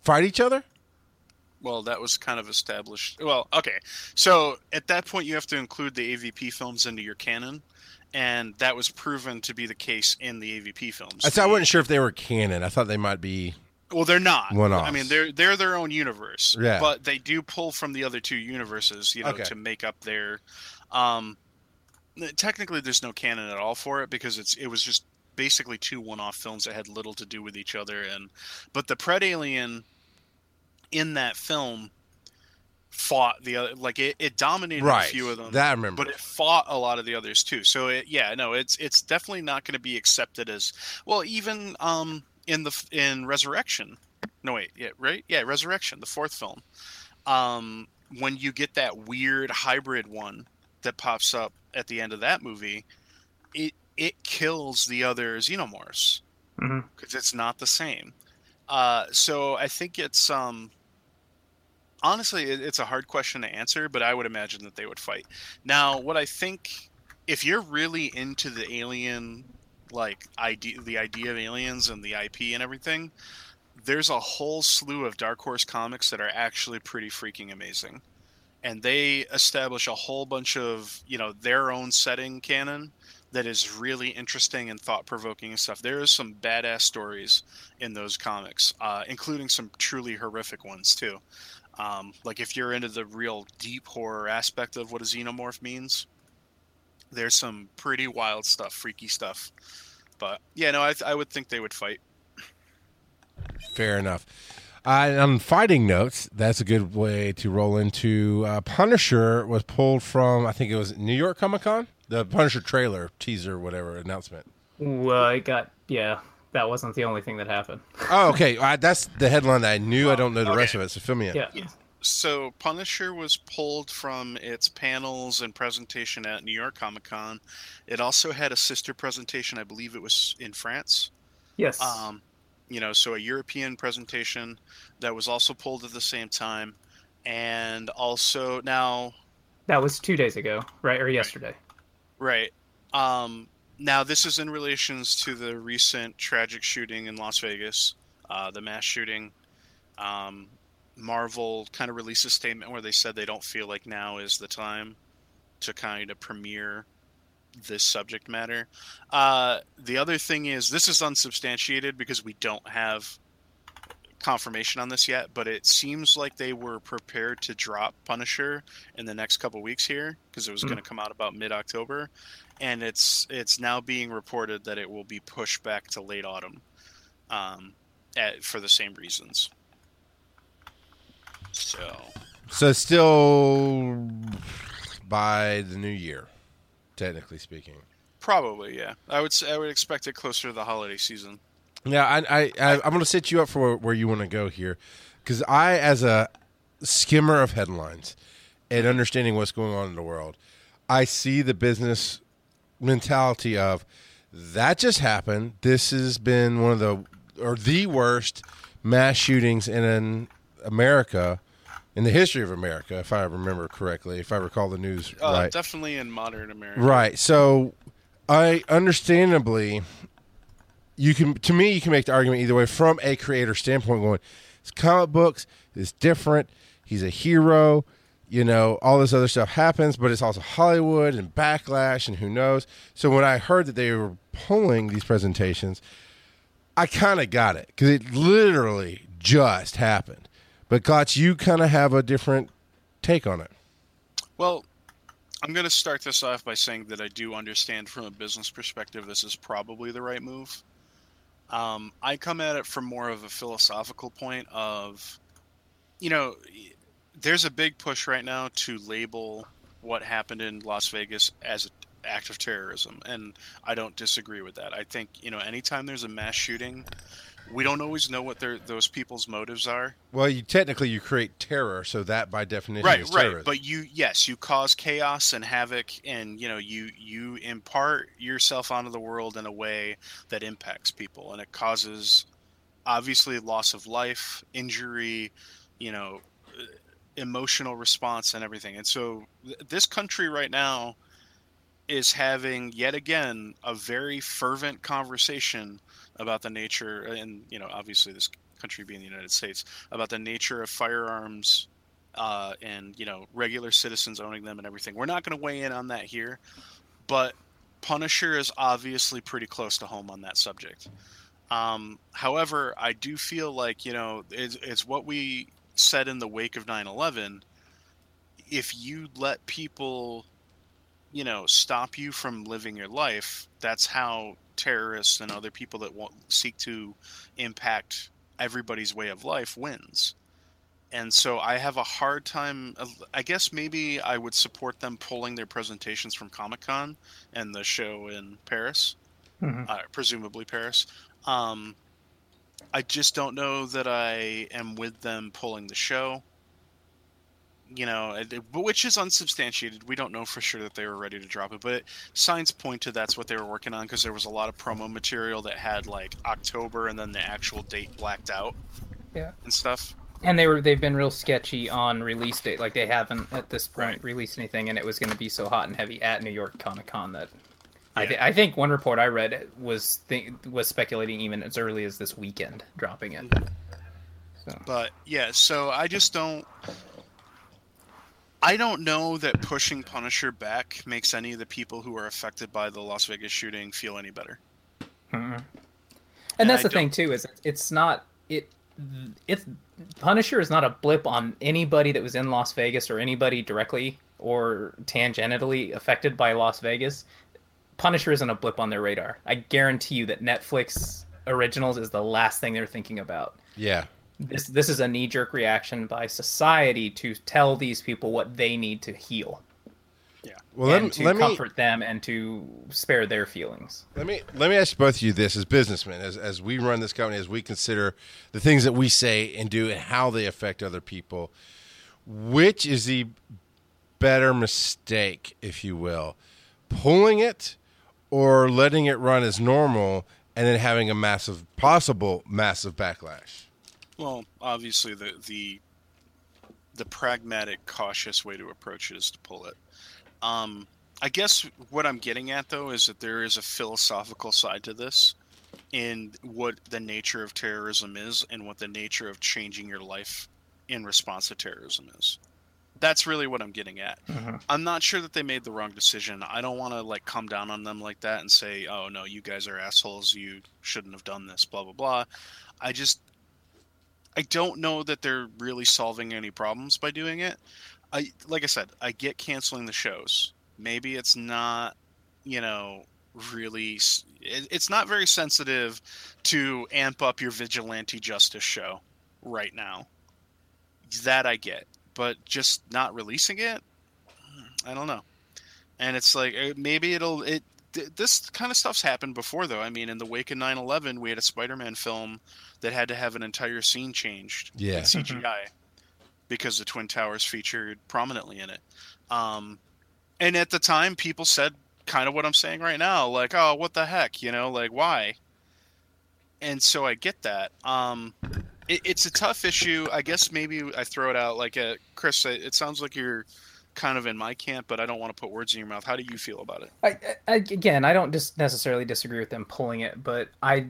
fight each other? Well, that was kind of established. Well, okay. So at that point, you have to include the A V P films into your canon, and that was proven to be the case in the A V P films. I, th- I wasn't sure if they were canon. I thought they might be. Well, they're not. One-offs. I mean, they're they're their own universe. Yeah. But they do pull from the other two universes, you know, Okay. to make up their. Um, technically, there's no canon at all for it because it's it was just basically two one-off films that had little to do with each other, and but the Pred Alien in that film fought the other, like it, it dominated Right. a few of them. That I remember. But it fought a lot of the others too. So it, yeah, no, it's it's definitely not going to be accepted as well. Even um in the in Resurrection, no wait, yeah, right, yeah, Resurrection, the fourth film. Um, when you get that weird hybrid one that pops up at the end of that movie, it it kills the other xenomorphs because Mm-hmm. it's not the same. Uh, so I think it's um. Honestly, it- it's a hard question to answer, but I would imagine that they would fight. Now, what I think, if you're really into the alien, like idea, the idea of aliens and the I P and everything, there's a whole slew of Dark Horse comics that are actually pretty freaking amazing, and they establish a whole bunch of, you know, their own setting canon that is really interesting and thought-provoking and stuff. There is some badass stories in those comics, uh, including some truly horrific ones too. Um, like if you're into the real deep horror aspect of what a xenomorph means, there's some pretty wild stuff, freaky stuff. But yeah, no, I, th- I would think they would fight. Fair enough. Uh, on fighting notes, that's a good way to roll into uh, Punisher was pulled from, I think it was New York Comic Con? The Punisher trailer, teaser, whatever, announcement. Well, it got yeah. That wasn't the only thing that happened. Oh, okay. Uh, that's the headline that I knew. I don't know the okay. rest of it, so fill me in. Yeah. So Punisher was pulled from its panels and presentation at New York Comic Con. It also had a sister presentation, I believe it was in France. Yes. Um, you know, so a European presentation that was also pulled at the same time. And also now, that was two days ago, right? Or yesterday. right. Um, now this is in relations to the recent tragic shooting in Las Vegas, uh, the mass shooting. Um, Marvel kind of released a statement where they said they don't feel like now is the time to kind of premiere this subject matter. Uh, the other thing is, this is unsubstantiated because we don't have confirmation on this yet, but it seems like they were prepared to drop Punisher in the next couple weeks here because it was Mm. going to come out about mid-October, and it's it's now being reported that it will be pushed back to late autumn, um, at, for the same reasons. So, So still by the new year, technically speaking. probably, yeah. I would say, I would expect it closer to the holiday season. Yeah, I, I, I I'm going to set you up for where you want to go here, because I, as a skimmer of headlines and understanding what's going on in the world, I see the business mentality of that just happened. This has been one of the or the worst mass shootings in America, in the history of America, if I remember correctly, if I recall the news Uh, right. Definitely in modern America. Right. So I understandably you can to me you can make the argument either way from a creator standpoint going, it's comic books, it's different, he's a hero, you know, all this other stuff happens, but it's also Hollywood and backlash and who knows. So when I heard that they were pulling these presentations, I kind of got it because it literally just happened. But Gotch, you kind of have a different take on it. Well, I'm going to start this off by saying that I do understand from a business perspective this is probably the right move. Um, I come at it from more of a philosophical point of, you know, there's a big push right now to label what happened in Las Vegas as an act of terrorism, and I don't disagree with that. I think, you know, anytime there's a mass shooting, we don't always know what their those people's motives are. Well, you technically you create terror, so that by definition Right, is right. terrorism. But you, yes, you cause chaos and havoc, and you know, you you impart yourself onto the world in a way that impacts people, and it causes obviously loss of life, injury, you know, emotional response, and everything. And so, th- this country right now is having yet again a very fervent conversation about the nature, and you know, obviously this country being the United States, about the nature of firearms uh, and, you know, regular citizens owning them and everything. We're not going to weigh in on that here, but Punisher is obviously pretty close to home on that subject. Um, however, I do feel like, you know, it's, it's what we said in the wake of nine eleven. If you let people, you know, stop you from living your life, that's how terrorists and other people that want, seek to impact everybody's way of life wins. And so I have a hard time. I guess maybe I would support them pulling their presentations from Comic-Con and the show in Paris, mm-hmm. uh, presumably Paris. Um, I just don't know that I am with them pulling the show. You know, which is unsubstantiated. We don't know for sure that they were ready to drop it, but signs point to that's what they were working on, because there was a lot of promo material that had like October and then the actual date blacked out. Yeah. And stuff. And they were they've been real sketchy on release date. Like they haven't at this point right. released anything, and it was going to be so hot and heavy at New York Comic Con that yeah. I, th- I think one report I read was th- was speculating even as early as this weekend dropping it. So. But yeah, so I just don't. I don't know that pushing Punisher back makes any of the people who are affected by the Las Vegas shooting feel any better. Mm-hmm. And, and that's I the thing too, is it's not it. It's Punisher is not a blip on anybody that was in Las Vegas or anybody directly or tangentially affected by Las Vegas. Punisher isn't a blip on their radar. I guarantee you that Netflix originals is the last thing they're thinking about. Yeah. This this is a knee-jerk reaction by society to tell these people what they need to heal. Yeah. Well, and let, to let comfort me, them and to spare their feelings. Let me let me ask both of you this as businessmen, as as we run this company, as we consider the things that we say and do and how they affect other people. Which is the better mistake, if you will, pulling it or letting it run as normal and then having a massive, possible massive backlash? Well, obviously the the the pragmatic, cautious way to approach it is to pull it. Um, I guess what I'm getting at, though, is that there is a philosophical side to this in what the nature of terrorism is and what the nature of changing your life in response to terrorism is. That's really what I'm getting at. Mm-hmm. I'm not sure that they made the wrong decision. I don't want to like come down on them like that and say, oh, no, you guys are assholes. You shouldn't have done this, blah, blah, blah. I just... I don't know that they're really solving any problems by doing it. I like I said, I get canceling the shows. Maybe it's not, you know, really. It's not very sensitive to amp up your vigilante justice show right now. That I get, but just not releasing it, I don't know. And it's like maybe it'll it. This kind of stuff's happened before, though. I mean, in the wake of nine eleven, we had a Spider-Man film that had to have an entire scene changed yeah. in C G I because the Twin Towers featured prominently in it. Um, and at the time, people said kind of what I'm saying right now, like, oh, what the heck, you know, like, why? And so I get that. Um, it, it's a tough issue. I guess maybe I throw it out like, a, Chris, it sounds like you're kind of in my camp, but I don't want to put words in your mouth. How do you feel about it? I, I, again, I don't just necessarily disagree with them pulling it, but I...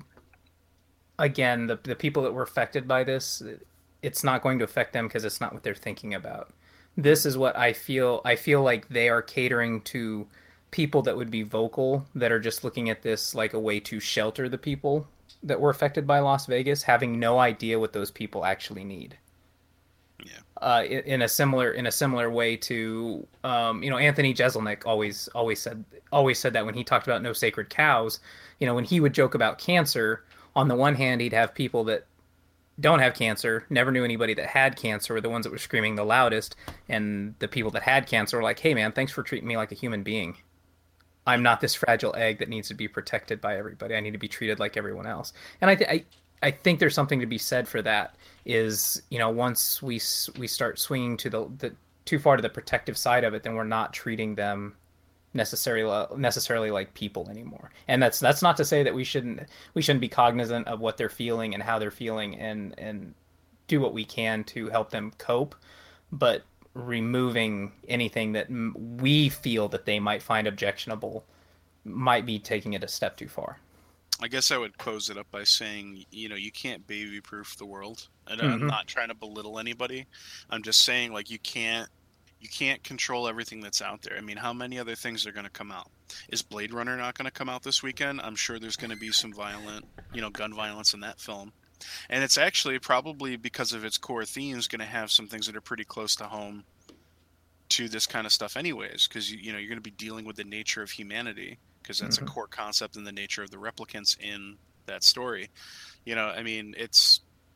Again, the the people that were affected by this, it's not going to affect them because it's not what they're thinking about. This is what I feel. I feel like they are catering to people that would be vocal, that are just looking at this like a way to shelter the people that were affected by Las Vegas, having no idea what those people actually need. Yeah. Uh, in, in a similar in a similar way to um, you know, Anthony Jeselnik always always said always said that when he talked about no sacred cows. You know, when he would joke about cancer. On the one hand, he'd have people that don't have cancer, never knew anybody that had cancer, were the ones that were screaming the loudest, and the people that had cancer were like, hey man, thanks for treating me like a human being. I'm not this fragile egg that needs to be protected by everybody. I need to be treated like everyone else. And I, th- I, I think there's something to be said for that, is, you know, once we we start swinging to the, the too far to the protective side of it, then we're not treating them necessarily necessarily like people anymore. And that's that's not to say that we shouldn't we shouldn't be cognizant of what they're feeling and how they're feeling, and and do what we can to help them cope, but removing anything that we feel that they might find objectionable might be taking it a step too far. I guess I would pose it up by saying, you know, you can't baby-proof the world. And Mhm. I'm not trying to belittle anybody. I'm just saying, like, you can't you can't control everything that's out there. I mean, how many other things are going to come out? Is Blade Runner not going to come out this weekend? I'm sure there's going to be some violent, you know, gun violence in that film. And it's actually probably because of its core themes going to have some things that are pretty close to home to this kind of stuff anyways, because, you, you know, you're going to be dealing with the nature of humanity, because that's Mhm. a core concept in the nature of the replicants in that story. You know, I mean, it's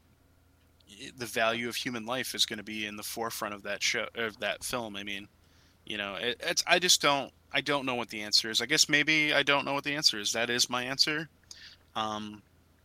the value of human life is going to be in the forefront of that show, of that film. I mean, you know, it, it's I just don't I don't know what the answer is. I guess maybe I don't know what the answer is. That is my answer. Um,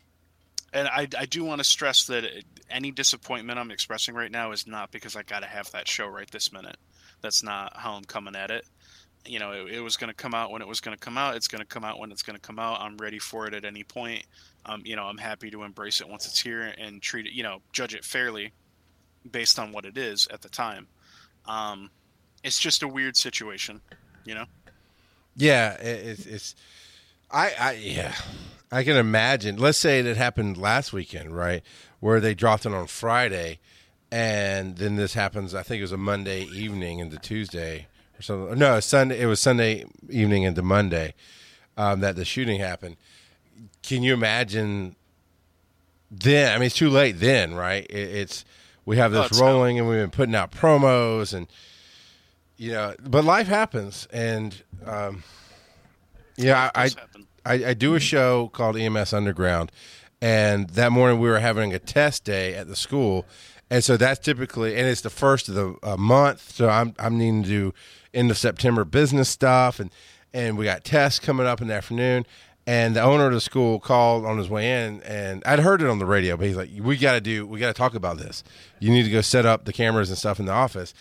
and I I do want to stress that any disappointment I'm expressing right now is not because I got to have that show right this minute. That's not how I'm coming at it. You know, it, it was going to come out when it was going to come out. It's going to come out when it's going to come out. I'm ready for it at any point. Um, you know, I'm happy to embrace it once it's here and treat it, you know, judge it fairly based on what it is at the time. Um, it's just a weird situation, you know? Yeah, it, it's, it's, I, I, yeah, I can imagine. Let's say it happened last weekend, right? Where they dropped it on Friday, and then this happens, I think it was a Monday evening into Tuesday. So no, Sunday. It was Sunday evening into Monday um, that the shooting happened. Can you imagine? Then I mean, it's too late. Then, right? It, it's we have this Oh, rolling, and we've been putting out promos, and you know, but life happens, and um, yeah, It I, does happen. I I do a show called E M S Underground, and that morning we were having a test day at the school. And so that's typically, and it's the first of the uh, month. So I'm I'm needing to do end of September business stuff, and and we got tests coming up in the afternoon. And the owner of the school called on his way in, and I'd heard it on the radio, but he's like, "We got to do, we got to talk about this. You need to go set up the cameras and stuff in the office."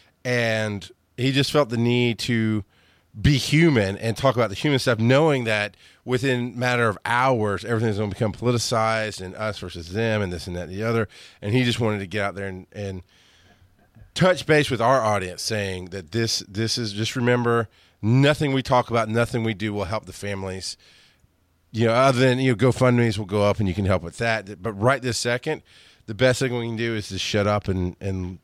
And he just felt the need to be human and talk about the human stuff, knowing that within a matter of hours, everything's going to become politicized and us versus them and this and that and the other. And he just wanted to get out there and, and touch base with our audience, saying that this this is, just remember, nothing we talk about, nothing we do will help the families. You know, other than, you know, GoFundMe's will go up and you can help with that. But right this second, the best thing we can do is to shut up and and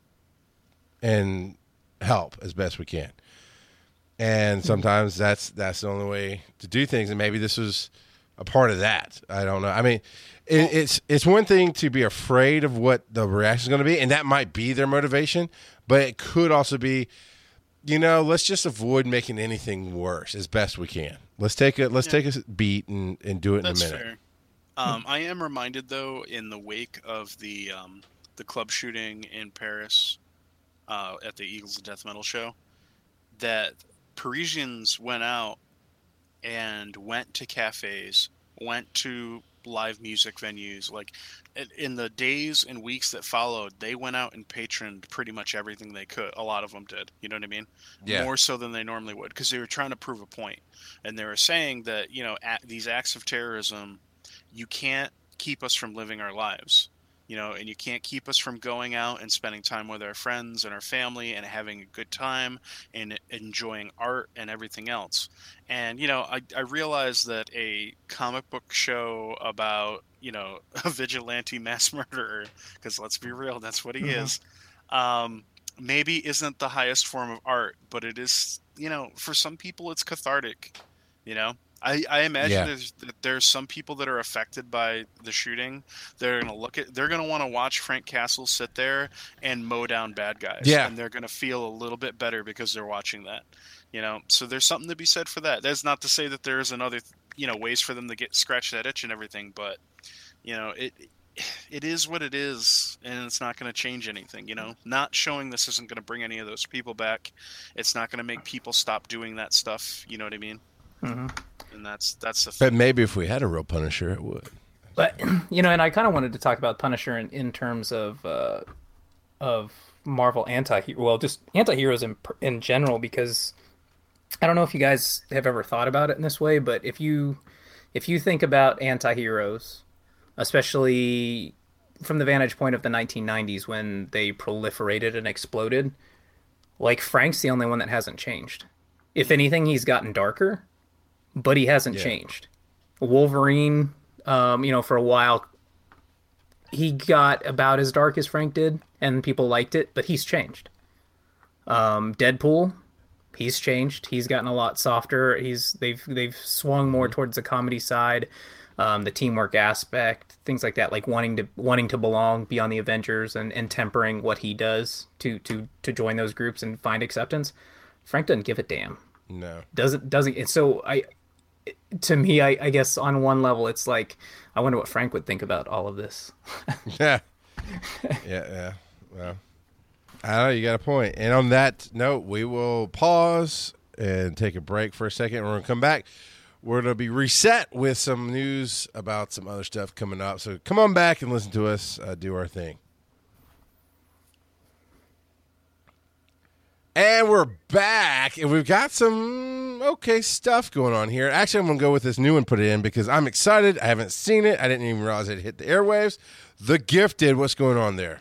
and help as best we can. And sometimes that's that's the only way to do things, and maybe this was a part of that. I don't know. I mean, it, it's it's one thing to be afraid of what the reaction is going to be, and that might be their motivation, but it could also be, you know, let's just avoid making anything worse as best we can. Let's take a let's Yeah. take a beat and, and do it That's in a minute. fair. Um, I am reminded, though, in the wake of the um, the club shooting in Paris uh, at the Eagles of Death Metal show, that Parisians went out and went to cafes, went to live music venues. Like, in the days and weeks that followed, they went out and patroned pretty much everything they could. A lot of them did. You know what I mean? Yeah. More so than they normally would, because they were trying to prove a point. And they were saying that, you know, at these acts of terrorism, you can't keep us from living our lives. You know, and you can't keep us from going out and spending time with our friends and our family and having a good time and enjoying art and everything else. And, you know, I, I realize that a comic book show about, you know, a vigilante mass murderer, because let's be real, that's what he Mhm. is, um, maybe isn't the highest form of art, but it is, you know, for some people it's cathartic, you know? I, I imagine Yeah. there's, that there's some people that are affected by the shooting. They're gonna look at. They're gonna want to watch Frank Castle sit there and mow down bad guys. Yeah. And they're gonna feel a little bit better because they're watching that. You know. So there's something to be said for that. That's not to say that there isn't other, you know, ways for them to get scratch that itch and everything. But, you know, it it is what it is, and it's not going to change anything. You know, not showing this isn't going to bring any of those people back. It's not going to make people stop doing that stuff. You know what I mean? Mhm. And that's that's the thing. But maybe if we had a real Punisher, it would. But you know, and I kind of wanted to talk about Punisher in, in terms of uh, of Marvel anti well, just anti-heroes in in general, because I don't know if you guys have ever thought about it in this way, but if you if you think about anti-heroes, especially from the vantage point of the nineteen nineties when they proliferated and exploded, like Frank's the only one that hasn't changed. If anything, he's gotten darker, but he hasn't Yeah. changed. Wolverine, um, you know, for a while, he got about as dark as Frank did, and people liked it, but he's changed. Um, Deadpool, he's changed. He's gotten a lot softer. He's they've they've swung more towards the comedy side, um, the teamwork aspect, things like that, like wanting to wanting to belong beyond the Avengers and, and tempering what he does to to to join those groups and find acceptance. Frank doesn't give a damn. No, doesn't doesn't. And so I, to me, I, I guess on one level, it's like I wonder what Frank would think about all of this. yeah, yeah, yeah. Well, I don't know. You got a point. And on that note, we will pause and take a break for a second. We're going to come back. We're going to be reset with some news about some other stuff coming up. So come on back and listen to us uh, do our thing. And we're back, and we've got some okay stuff going on here. Actually, I'm going to go with this new and put it in because I'm excited. I haven't seen it. I didn't even realize it hit the airwaves. The Gifted. What's going on there?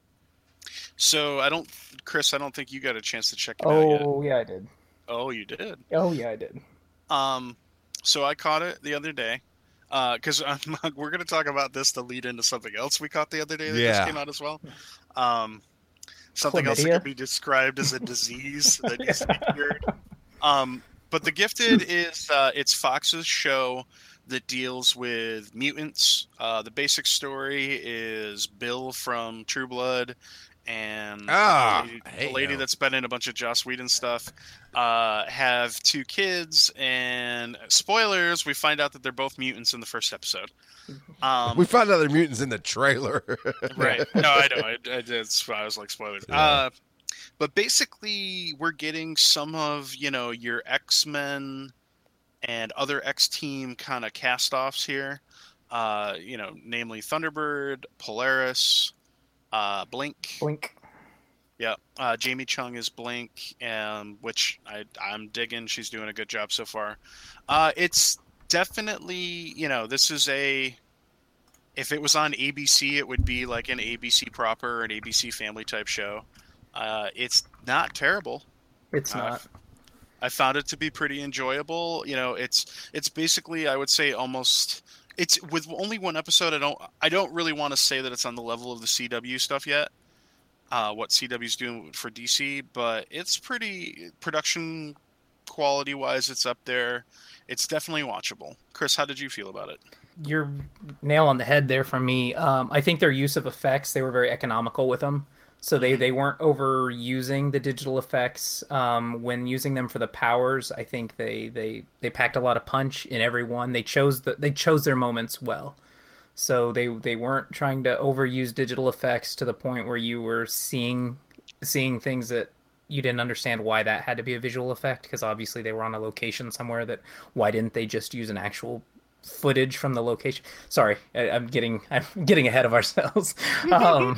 So I don't, Chris, I don't think you got a chance to check it out yet. Oh, yeah, I did. Oh, you did? Oh, yeah, I did. Um, so I caught it the other day. Because uh, we're going to talk about this to lead into something else we caught the other day that yeah. just came out as well. Um, something Chlamydia? else that could be described as a disease that needs to be cured. Um, but The Gifted is uh, it's Fox's show that deals with mutants. Uh, the basic story is Bill from True Blood and ah, the lady, the lady that's been in a bunch of Joss Whedon stuff uh, have two kids, and spoilers, we find out that they're both mutants in the first episode. Um, we found out they're mutants in the trailer. Right. No, I know. I, I, that's why I was like, spoilers. Yeah. Uh, but basically, we're getting some of, you know, your X-Men and other X-Team kind of cast-offs here. Uh, you know, namely Thunderbird, Polaris, uh, Blink. Blink. Yeah. Uh, Jamie Chung is Blink, um, which I, I'm digging. She's doing a good job so far. Uh, it's definitely, you know, this is a... If it was on A B C, it would be like an A B C proper, an A B C family type show. Uh, it's not terrible. It's uh, not. I found it to be pretty enjoyable. You know, it's it's basically, I would say, almost it's with only one episode. I don't I don't really want to say that it's on the level of the C W stuff yet. Uh, what C W's doing for D C, but it's pretty production quality wise. It's up there. It's definitely watchable. Chris, how did you feel about it? You're nail on the head there from me. Um, I think their use of effects, they were very economical with them. So they, they weren't overusing the digital effects. Um, when using them for the powers, I think they, they, they packed a lot of punch in every one. They chose the they chose their moments well. So they they weren't trying to overuse digital effects to the point where you were seeing seeing things that you didn't understand why that had to be a visual effect, because obviously they were on a location somewhere. That why didn't they just use an actual footage from the location? Sorry, I, I'm getting I'm getting ahead of ourselves. Um,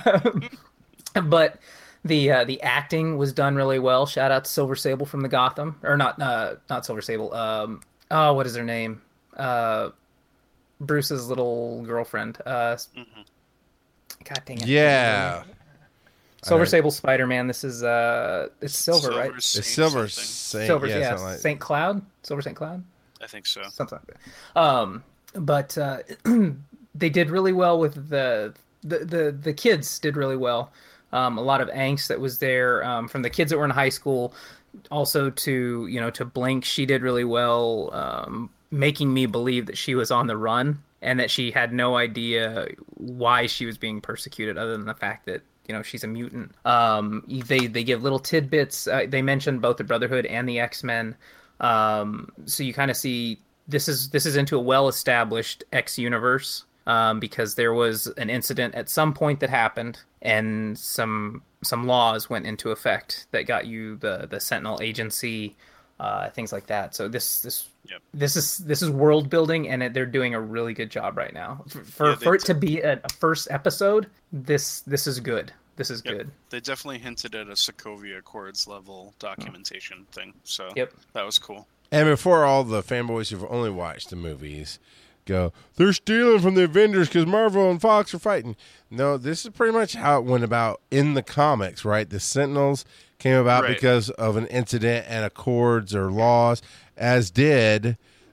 but the uh, the acting was done really well. Shout out to Silver Sable from the Gotham, or not uh, not Silver Sable. Um, oh, what is her name? Uh, Bruce's little girlfriend. Uh, mm-hmm. God dang it! Yeah. Silver Sable Spider-Man. This is uh, it's Silver, Silver right? It's Silver Saint. Silver, yeah, yeah. like... Saint Cloud. Silver Saint Cloud. I think so. Something like that. Um, but uh, they did really well with the, the the the kids did really well. Um, a lot of angst that was there um, from the kids that were in high school. Also to you know to Blink, she did really well, um, making me believe that she was on the run and that she had no idea why she was being persecuted, other than the fact that you know she's a mutant. Um, they they give little tidbits. Uh, they mentioned both the Brotherhood and the X-Men. Um, so you kind of see this is this is into a well-established X universe, um, because there was an incident at some point that happened, and some some laws went into effect that got you the the Sentinel Agency, uh, things like that. So this this yep. this is this is world building, and it, they're doing a really good job right now. For for, yeah, for it to be a, a first episode, this this is good. This is yep. good. They definitely hinted at a Sokovia Accords level documentation mm. thing, so yep. that was cool. And before all the fanboys who've only watched the movies go, they're stealing from the Avengers because Marvel and Fox are fighting. No, this is pretty much how it went about in the comics, right? The Sentinels came about right. because of an incident and Accords or laws, as did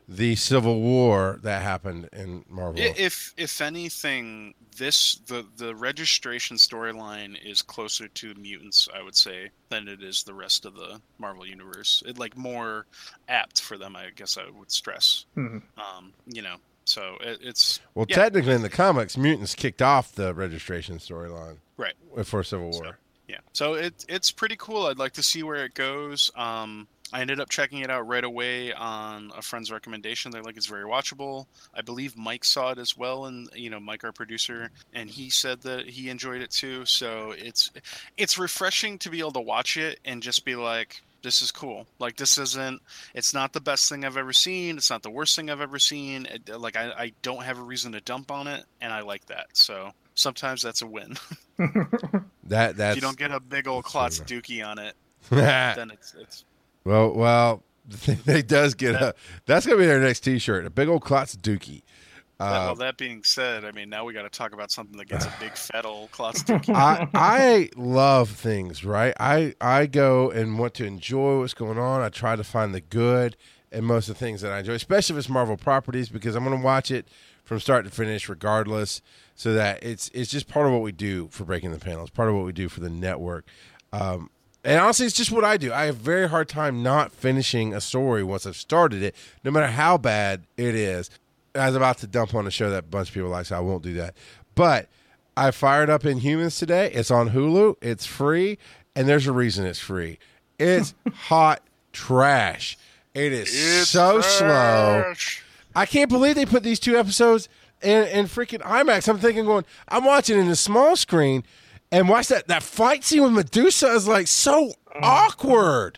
the Civil War that happened in Marvel. If if anything, this the the registration storyline is closer to mutants, I would say, than it is the rest of the Marvel universe. It like more apt for them, I guess I would stress. Mm-hmm. Um, you know, so it, it's well, yeah. technically in the comics, mutants kicked off the registration storyline, right, for Civil War. So, yeah, so it it's pretty cool. I'd like to see where it goes. Um, I ended up checking it out right away on a friend's recommendation. They're like, it's very watchable. I believe Mike saw it as well, and you know, Mike, our producer, and he said that he enjoyed it too. So it's it's refreshing to be able to watch it and just be like, this is cool. Like, this isn't. It's not the best thing I've ever seen. It's not the worst thing I've ever seen. It, like, I, I don't have a reason to dump on it, and I like that. So sometimes that's a win. that that's if you don't get a big old Klotz Dookie on it, then it's it's. Well, well, they does get a. That's gonna be their next T-shirt, a big old Klotz Dookie. Uh, well, that being said, I mean, now we got to talk about something that gets a big fat old Klotz Dookie. I I love things, right? I I go and want to enjoy what's going on. I try to find the good in most of the things that I enjoy, especially if it's Marvel properties, because I'm gonna watch it from start to finish, regardless. So that it's it's just part of what we do for Breaking the Panel. It's part of what we do for the network. Um, And honestly, it's just what I do. I have a very hard time not finishing a story once I've started it, no matter how bad it is. I was about to dump on a show that a bunch of people like, so I won't do that. But I fired up Inhumans today. It's on Hulu. It's free, and there's a reason it's free. It's hot trash. It is It's so trash. slow. I can't believe they put these two episodes in, in freaking IMAX. I'm thinking, going, I'm watching it in a small screen. And watch that, that fight scene with Medusa is like so awkward.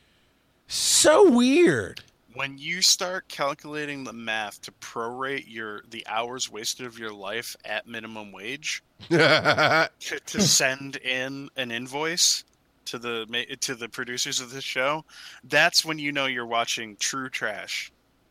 So weird. When you start calculating the math to prorate your the hours wasted of your life at minimum wage to, to send in an invoice to the to the producers of the show, that's when you know you're watching true trash.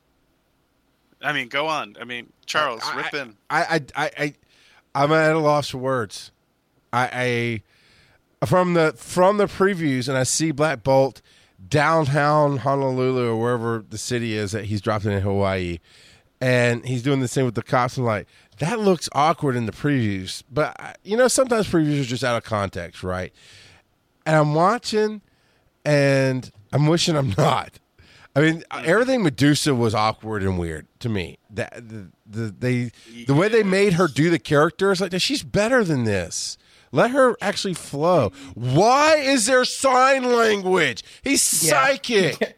I mean, go on. I mean, Charles, I, rip I, in. I, I, I, I, I'm at a loss for words. I, I from the from the previews, and I see Black Bolt downtown Honolulu or wherever the city is that he's dropped in Hawaii, and he's doing the same with the cops. I'm like, that looks awkward in the previews, but you know, sometimes previews are just out of context, right? And I'm watching, and I'm wishing I'm not. I mean, everything Medusa was awkward and weird to me. That the, the they the way they made her do the character is like, she's better than this. Let her actually flow. Why is there sign language? He's Yeah. psychic.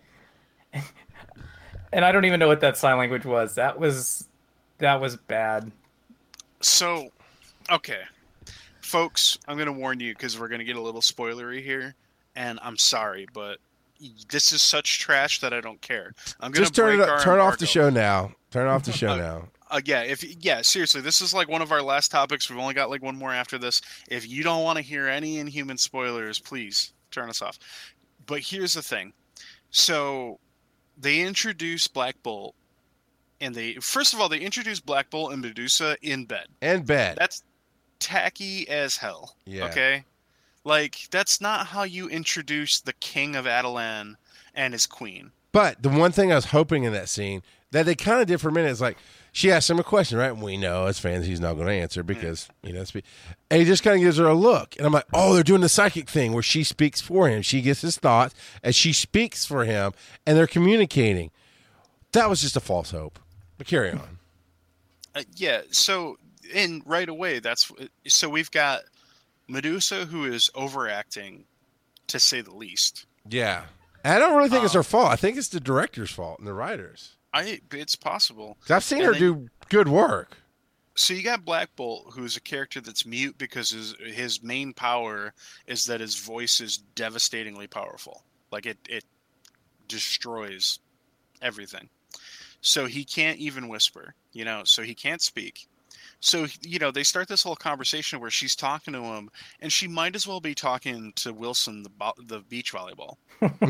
And I don't even know what that sign language was. That was that was bad. So, okay, folks, I'm going to warn you because we're going to get a little spoilery here, and I'm sorry, but this is such trash that I don't care. I'm going Just to turn break it our up, turn off embargo. the show now. Turn off the show now. Uh, yeah, if yeah, seriously, this is like one of our last topics. We've only got like one more after this. If you don't want to hear any Inhuman spoilers, please turn us off. But here's the thing. So they introduced Black Bolt, and they first of all they introduced Black Bolt and Medusa in bed. And bed. That's tacky as hell. Yeah. Okay? Like, that's not how you introduce the King of Atalan and his queen. But the one thing I was hoping in that scene that they kind of did for a minute is like, she asked him a question, right? And we know as fans he's not going to answer because, you know, spe- and he just kind of gives her a look. And I'm like, oh, they're doing the psychic thing where she speaks for him. She gets his thoughts and she speaks for him and they're communicating. That was just a false hope. But carry on. Uh, yeah, so, and right away, that's, so we've got Medusa, who is overacting, to say the least. Yeah. And I don't really think um, it's her fault. I think it's the director's fault and the writers. I, it's possible. 'Cause I've seen And her then- do good work. So you got Black Bolt, who's a character that's mute because his his main power is that his voice is devastatingly powerful. Like it it destroys everything. So he can't even whisper, you know, so he can't speak. So, you know, they start this whole conversation where she's talking to him, and she might as well be talking to Wilson, the bo- the beach volleyball.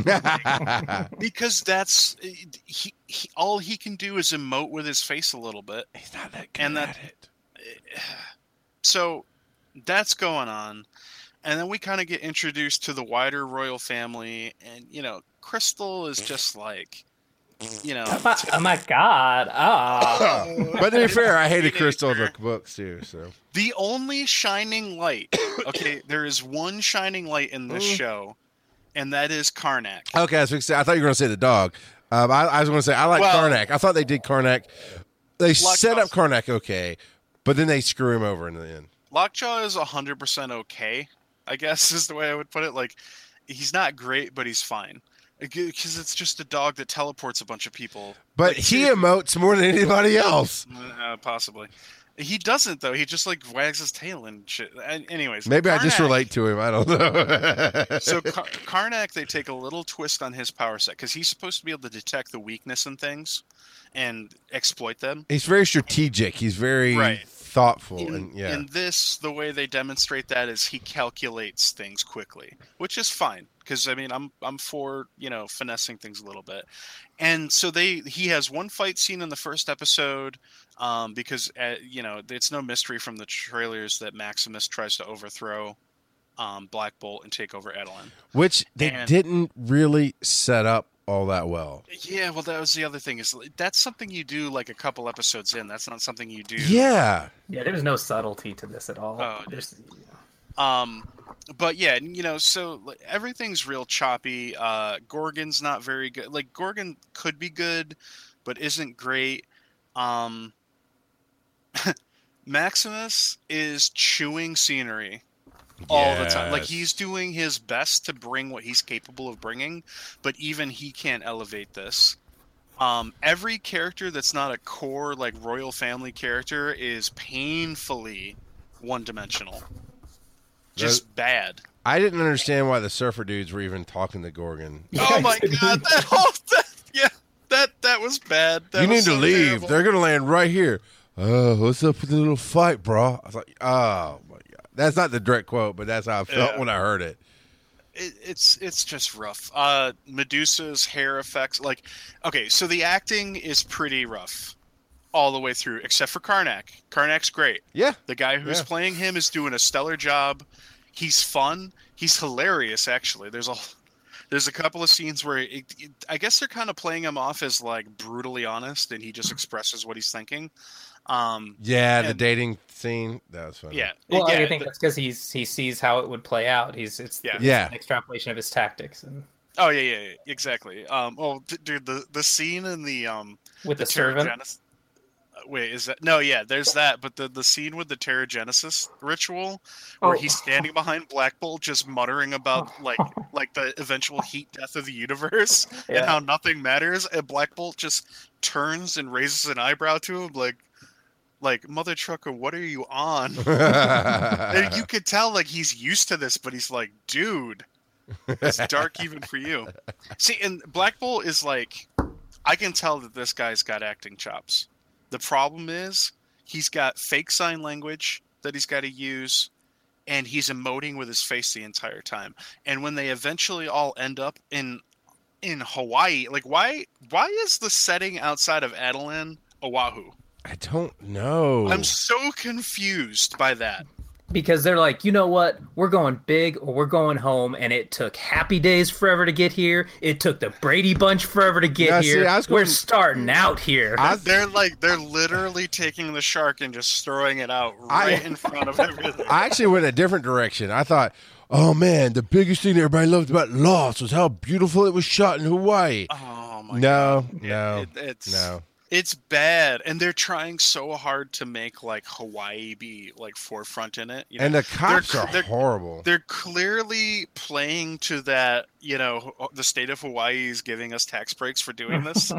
Because that's, he, he, all he can do is emote with his face a little bit. He's not that good And at that- it. So that's going on. And then we kind of get introduced to the wider royal family. And, you know, Crystal is just like, you know. Oh my, oh my god! Ah, But to be fair, I hated Crystal in the books too. So The only shining light. Okay, there is one shining light in this show, and that is Karnak. okay, I, was fixing- I thought you were going to say the dog. Um, I, I was going to say I like Well- Karnak. I thought they did Karnak. They set up Lockjaw- Karnak okay, but then they screw him over in the end. Lockjaw is one hundred percent okay, I guess is the way I would put it. Like, he's not great, but he's fine. Because it's just a dog that teleports a bunch of people. But Like, he seriously. emotes more than anybody else. Uh, possibly. He doesn't, though. He just, like, wags his tail and shit. And anyways. Maybe I just Karnak- relate to him. I don't know. So Kar- Karnak, they take a little twist on his power set because he's supposed to be able to detect the weakness in things and exploit them. He's very strategic. He's very Right. thoughtful, In, and yeah, in this, the way they demonstrate that is he calculates things quickly, which is fine because I mean I'm I'm for you know finessing things a little bit, and so they he has one fight scene in the first episode, um, because uh, you know it's no mystery from the trailers that Maximus tries to overthrow, um, Black Bolt and take over Adeline. which they and- didn't really set up all that well. Yeah, well that was the other thing is that's something you do like a couple episodes in. That's not something you do. Yeah, yeah. There's no subtlety to this at all. Oh, There's, Um, but yeah, you know, so like, everything's real choppy. Uh, Gorgon's not very good. Like Gorgon could be good, but isn't great. Um, Maximus is chewing scenery all the time. Like Yes. he's doing his best to bring what he's capable of bringing, but even he can't elevate this. Um, every character that's not a core like royal family character is painfully one-dimensional. Just bad. I didn't understand why the surfer dudes were even talking to Gorgon. Oh my god! That whole that, yeah, that that was bad. That you was need to so leave. terrible. They're gonna land right here. Oh, what's up with the little fight, bro? I was like, oh my god. That's not the direct quote, but that's how I felt Yeah. when I heard it. It, it's it's just rough. Uh, Medusa's hair effects, like, okay, so the acting is pretty rough all the way through, except for Karnak. Karnak's great. Yeah. The guy who's Yeah. playing him is doing a stellar job. He's fun. He's hilarious, actually. There's a there's a couple of scenes where it, it, I guess they're kind of playing him off as like brutally honest, and he just expresses what he's thinking. Um, Yeah, the And- dating scene. That was funny. yeah, well, yeah, I think the- that's because he's he sees how it would play out. He's it's Yeah. it's Yeah. an extrapolation of his tactics and oh yeah, yeah, yeah, exactly. Um, well, d- dude, the the scene in the um with the, the servant. Teragenesis- uh, Wait, is that no? Yeah, there's that. But the the scene with the Teragenesis ritual, where Oh. he's standing behind Black Bolt, just muttering about like like the eventual heat death of the universe Yeah. and how nothing matters, and Black Bolt just turns and raises an eyebrow to him, like like Mother Trucker, what are you on? And you could tell like he's used to this, but he's like, dude, it's dark even for you. See, and Black Bolt is like, I can tell that this guy's got acting chops. The problem is he's got fake sign language that he's got to use, and he's emoting with his face the entire time. And when they eventually all end up in in Hawaii, like why why is the setting outside of Adeline Oahu? I don't know. I'm so confused by that. Because they're like, you know what? We're going big or we're going home, and it took Happy Days forever to get here. It took the Brady Bunch forever to get Yeah, see, here. I was We're going- starting out here. I- They're like they're literally taking the shark and just throwing it out I- right in front of everything. I actually went a different direction. I thought, oh man, the biggest thing everybody loved about Lost was how beautiful it was shot in Hawaii. Oh my No, god! no, It- it's no. it's bad, and they're trying so hard to make like Hawaii be like forefront in it. You know? And the cops They're- are they're- horrible. They're clearly playing to that, you know, the state of Hawaii is giving us tax breaks for doing this,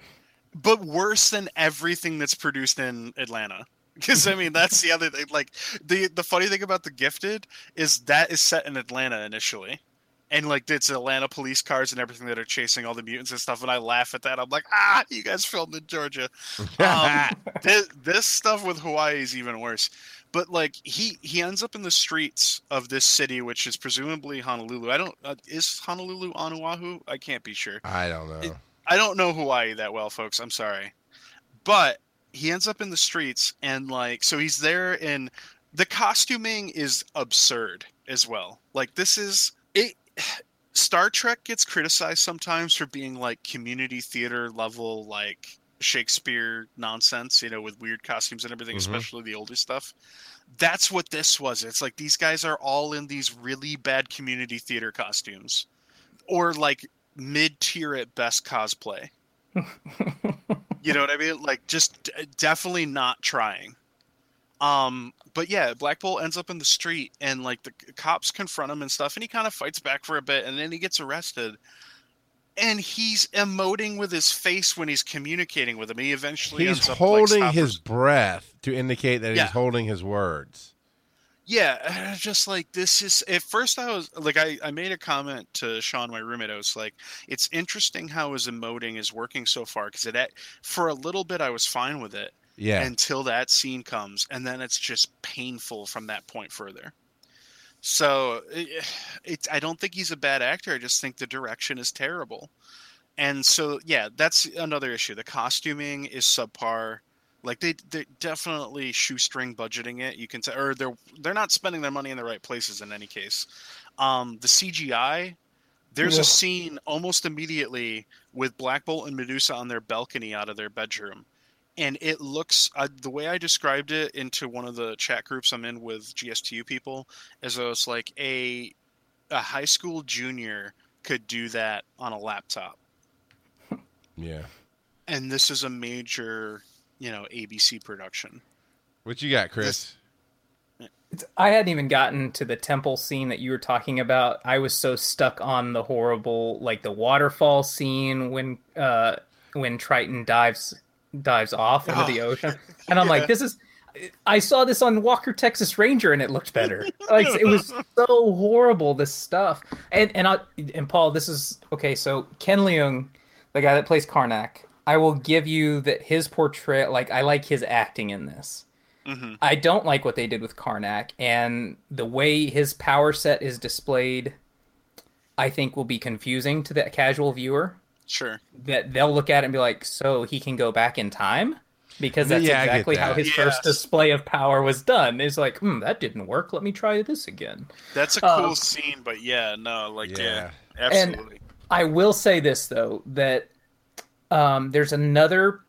but worse than everything that's produced in Atlanta. Because I mean, that's the other thing. Like the the funny thing about The Gifted is that is set in Atlanta initially, and like it's Atlanta police cars and everything that are chasing all the mutants and stuff. And I laugh at that. I'm like, ah, you guys filmed in Georgia. Um, this, this stuff with Hawaii is even worse. But like he he ends up in the streets of this city, which is presumably Honolulu. I don't uh, is Honolulu on Oahu? I can't be sure. I don't know. It- I don't know Hawaii that well, folks. I'm sorry, but he ends up in the streets, and like so he's there, and the costuming is absurd as well. Like this is it. Star Trek gets criticized sometimes for being like community theater level, like Shakespeare nonsense, you know, with weird costumes and everything, mm-hmm. especially the older stuff. That's what this was. It's like these guys are all in these really bad community theater costumes, or like mid-tier at best cosplay. You know what I mean? Like, just d- definitely not trying. Um, but yeah, Black Bolt ends up in the street, and like the cops confront him and stuff, and he kind of fights back for a bit, and then he gets arrested. And he's emoting with his face when he's communicating with him. He eventually he's ends up holding like, his breath to indicate that yeah. he's holding his words. Yeah, just like this is. At first, I was like, I, I made a comment to Sean, my roommate. I was like, it's interesting how his emoting is working so far, because it for a little bit I was fine with it. Yeah. Until that scene comes, and then it's just painful from that point further. So it, it, I don't think he's a bad actor. I just think the direction is terrible. And so, yeah, that's another issue. The costuming is subpar. Like they they definitely shoestring budgeting it. You can say, or they're they're not spending their money in the right places in any case. Um, the C G I. There's yeah. a scene almost immediately with Black Bolt and Medusa on their balcony out of their bedroom. And it looks, uh, the way I described it into one of the chat groups I'm in with G S T U people, is it was like a a high school junior could do that on a laptop. Yeah. And this is a major, you know, A B C production. What you got, Chris? This, I hadn't even gotten to the temple scene that you were talking about. I was so stuck on the horrible, like the waterfall scene when uh, when Triton dives... dives off into oh. the ocean, and I'm yeah. like, this is I saw this on Walker Texas Ranger and it looked better. Like, it was so horrible, this stuff. And and I and Paul, this is okay, so Ken Leung, the guy that plays Karnak, I will give you that his portrayal, like, I like his acting in this. Mm-hmm. I don't like what they did with Karnak, and the way his power set is displayed, I think will be confusing to the casual viewer. Sure. That they'll look at it and be like, so he can go back in time? Because that's yeah, exactly that. how his yes. first display of power was done. It's like, hmm, that didn't work. Let me try this again. That's a cool um, scene, but yeah, no, like, yeah, yeah absolutely. And I will say this, though, that um, there's another,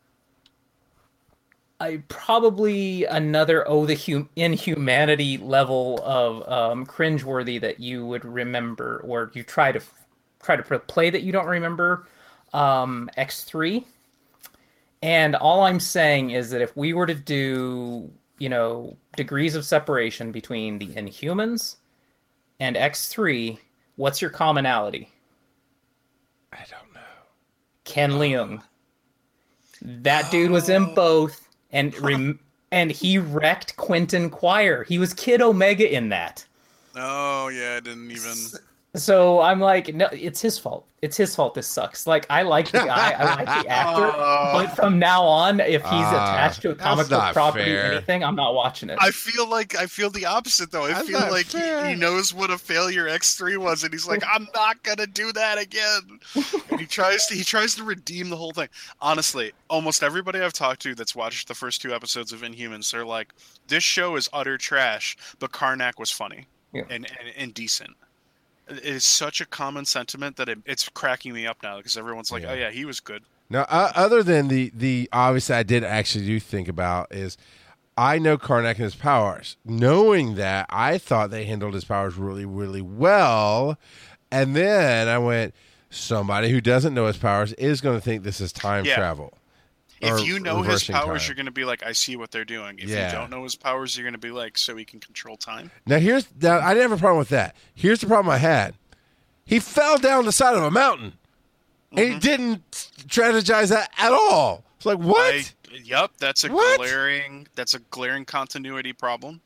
I probably another, oh, the hum- inhumanity level of um, cringeworthy that you would remember, or you try to try to play that you don't remember. Um, X three, and all I'm saying is that if we were to do, you know, degrees of separation between the Inhumans and X three, what's your commonality? I don't know. Ken Leung. That dude was in both, and rem- and he wrecked Quentin Quire. He was Kid Omega in that. Oh yeah, I didn't even. So I'm like, no, it's his fault. It's his fault. This sucks. Like, I like the guy, I like the actor, oh. but from now on, if he's uh, attached to a comic book property or anything, I'm not watching it. I feel like I feel the opposite though. I that's feel like fair. he knows what a failure X three was, and he's like, I'm not gonna do that again. And he tries to he tries to redeem the whole thing. Honestly, almost everybody I've talked to that's watched the first two episodes of Inhumans, they're like, this show is utter trash, but Karnak was funny yeah. and, and and decent. It is such a common sentiment that it, it's cracking me up now because everyone's like, yeah. oh, yeah, he was good. Now, uh, other than the, the obviously I did actually do think about is I know Karnak and his powers. Knowing that, I thought they handled his powers really, really well. And then I went, somebody who doesn't know his powers is going to think this is time yeah. travel. If you know his powers, time. you're going to be like, I see what they're doing. If yeah. you don't know his powers, you're going to be like, so he can control time. Now, here's now, I didn't have a problem with that. Here's the problem I had. He fell down the side of a mountain, mm-hmm. and he didn't strategize that at all. It's like, what? I, yep, that's a what? glaring that's a glaring continuity problem.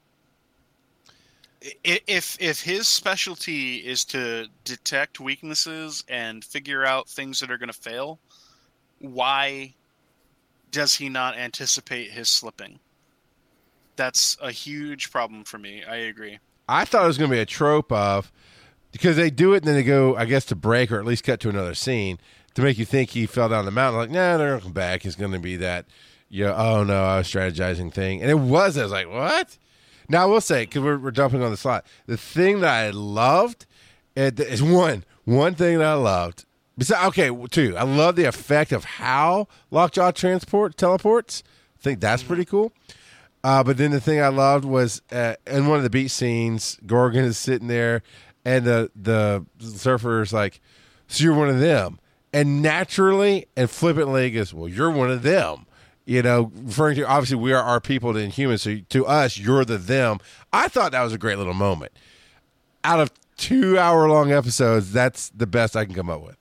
If if his specialty is to detect weaknesses and figure out things that are going to fail, why does he not anticipate his slipping? That's a huge problem for me. I agree. I thought it was going to be a trope of, because they do it and then they go, I guess, to break or at least cut to another scene to make you think he fell down the mountain. Like, nah, they're going to come back. It's going to be that, you know, oh no, I was strategizing thing. And it was. I was like, what? Now, I will say, because we're, we're jumping on the slot, the thing that I loved is one, One thing that I loved, besides, okay, two, I love the effect of how Lockjaw transport teleports. I think that's pretty cool. Uh, but then the thing I loved was uh, in one of the beach scenes, Gorgon is sitting there, and the the surfer's like, "So you're one of them," and naturally and flippantly goes, "Well, you're one of them." You know, referring to obviously we are our people to Inhumans, so to us, you're the them. I thought that was a great little moment. Out of two hour long episodes, that's the best I can come up with.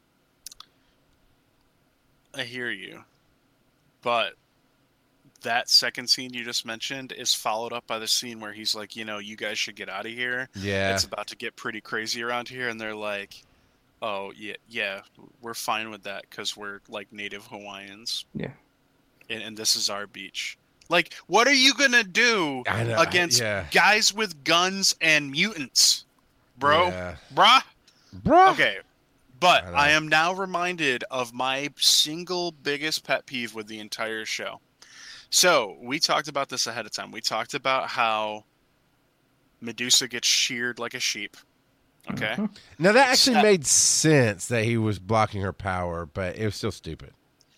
I hear you, but that second scene you just mentioned is followed up by the scene where he's like, you know, you guys should get out of here. Yeah. It's about to get pretty crazy around here. And they're like, oh, yeah, yeah, we're fine with that because we're like native Hawaiians. Yeah. And, and this is our beach. Like, what are you going to do I know, against yeah. guys with guns and mutants, bro? Yeah. Bruh? Bruh. Okay. But I I, know. am now reminded of my single biggest pet peeve with the entire show. So we talked about this ahead of time. We talked about how Medusa gets sheared like a sheep. Okay. Mm-hmm. Now that actually Except- made sense that he was blocking her power, but it was still stupid.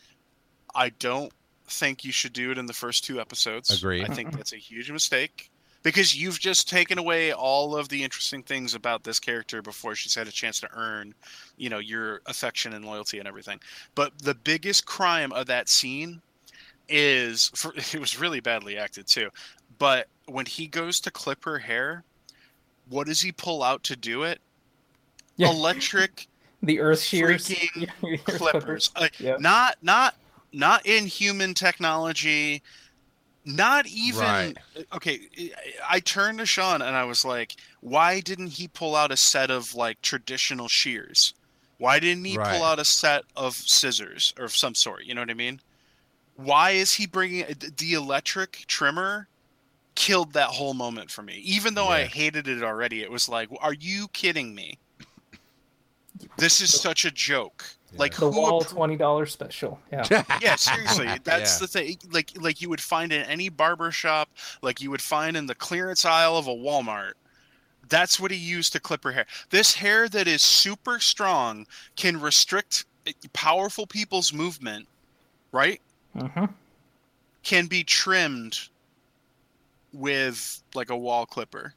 I don't think you should do it in the first two episodes. Agreed. I think that's a huge mistake because you've just taken away all of the interesting things about this character before she's had a chance to earn, you know, your affection and loyalty and everything. But the biggest crime of that scene is for, it was really badly acted too. But when he goes to clip her hair, what does he pull out to do it? Yeah. Electric The Earth shears. freaking clippers. Uh, Yeah. Not not not inhuman technology. Not even Right. okay. I turned to Sean and I was like, "Why didn't he pull out a set of like traditional shears? Why didn't he Right. pull out a set of scissors or of some sort? You know what I mean? Why is he bringing the electric trimmer?" Killed that whole moment for me. Even though I Yeah. hated it already, it was like, "Are you kidding me? This is such a joke." Like The who Wall appro- twenty dollars special. Yeah. yeah, seriously, that's Yeah. the thing. Like, like you would find in any barber shop, like you would find in the clearance aisle of a Walmart. That's what he used to clip her hair. This hair that is super strong can restrict powerful people's movement, right? Mm-hmm. Can be trimmed with like a wall clipper.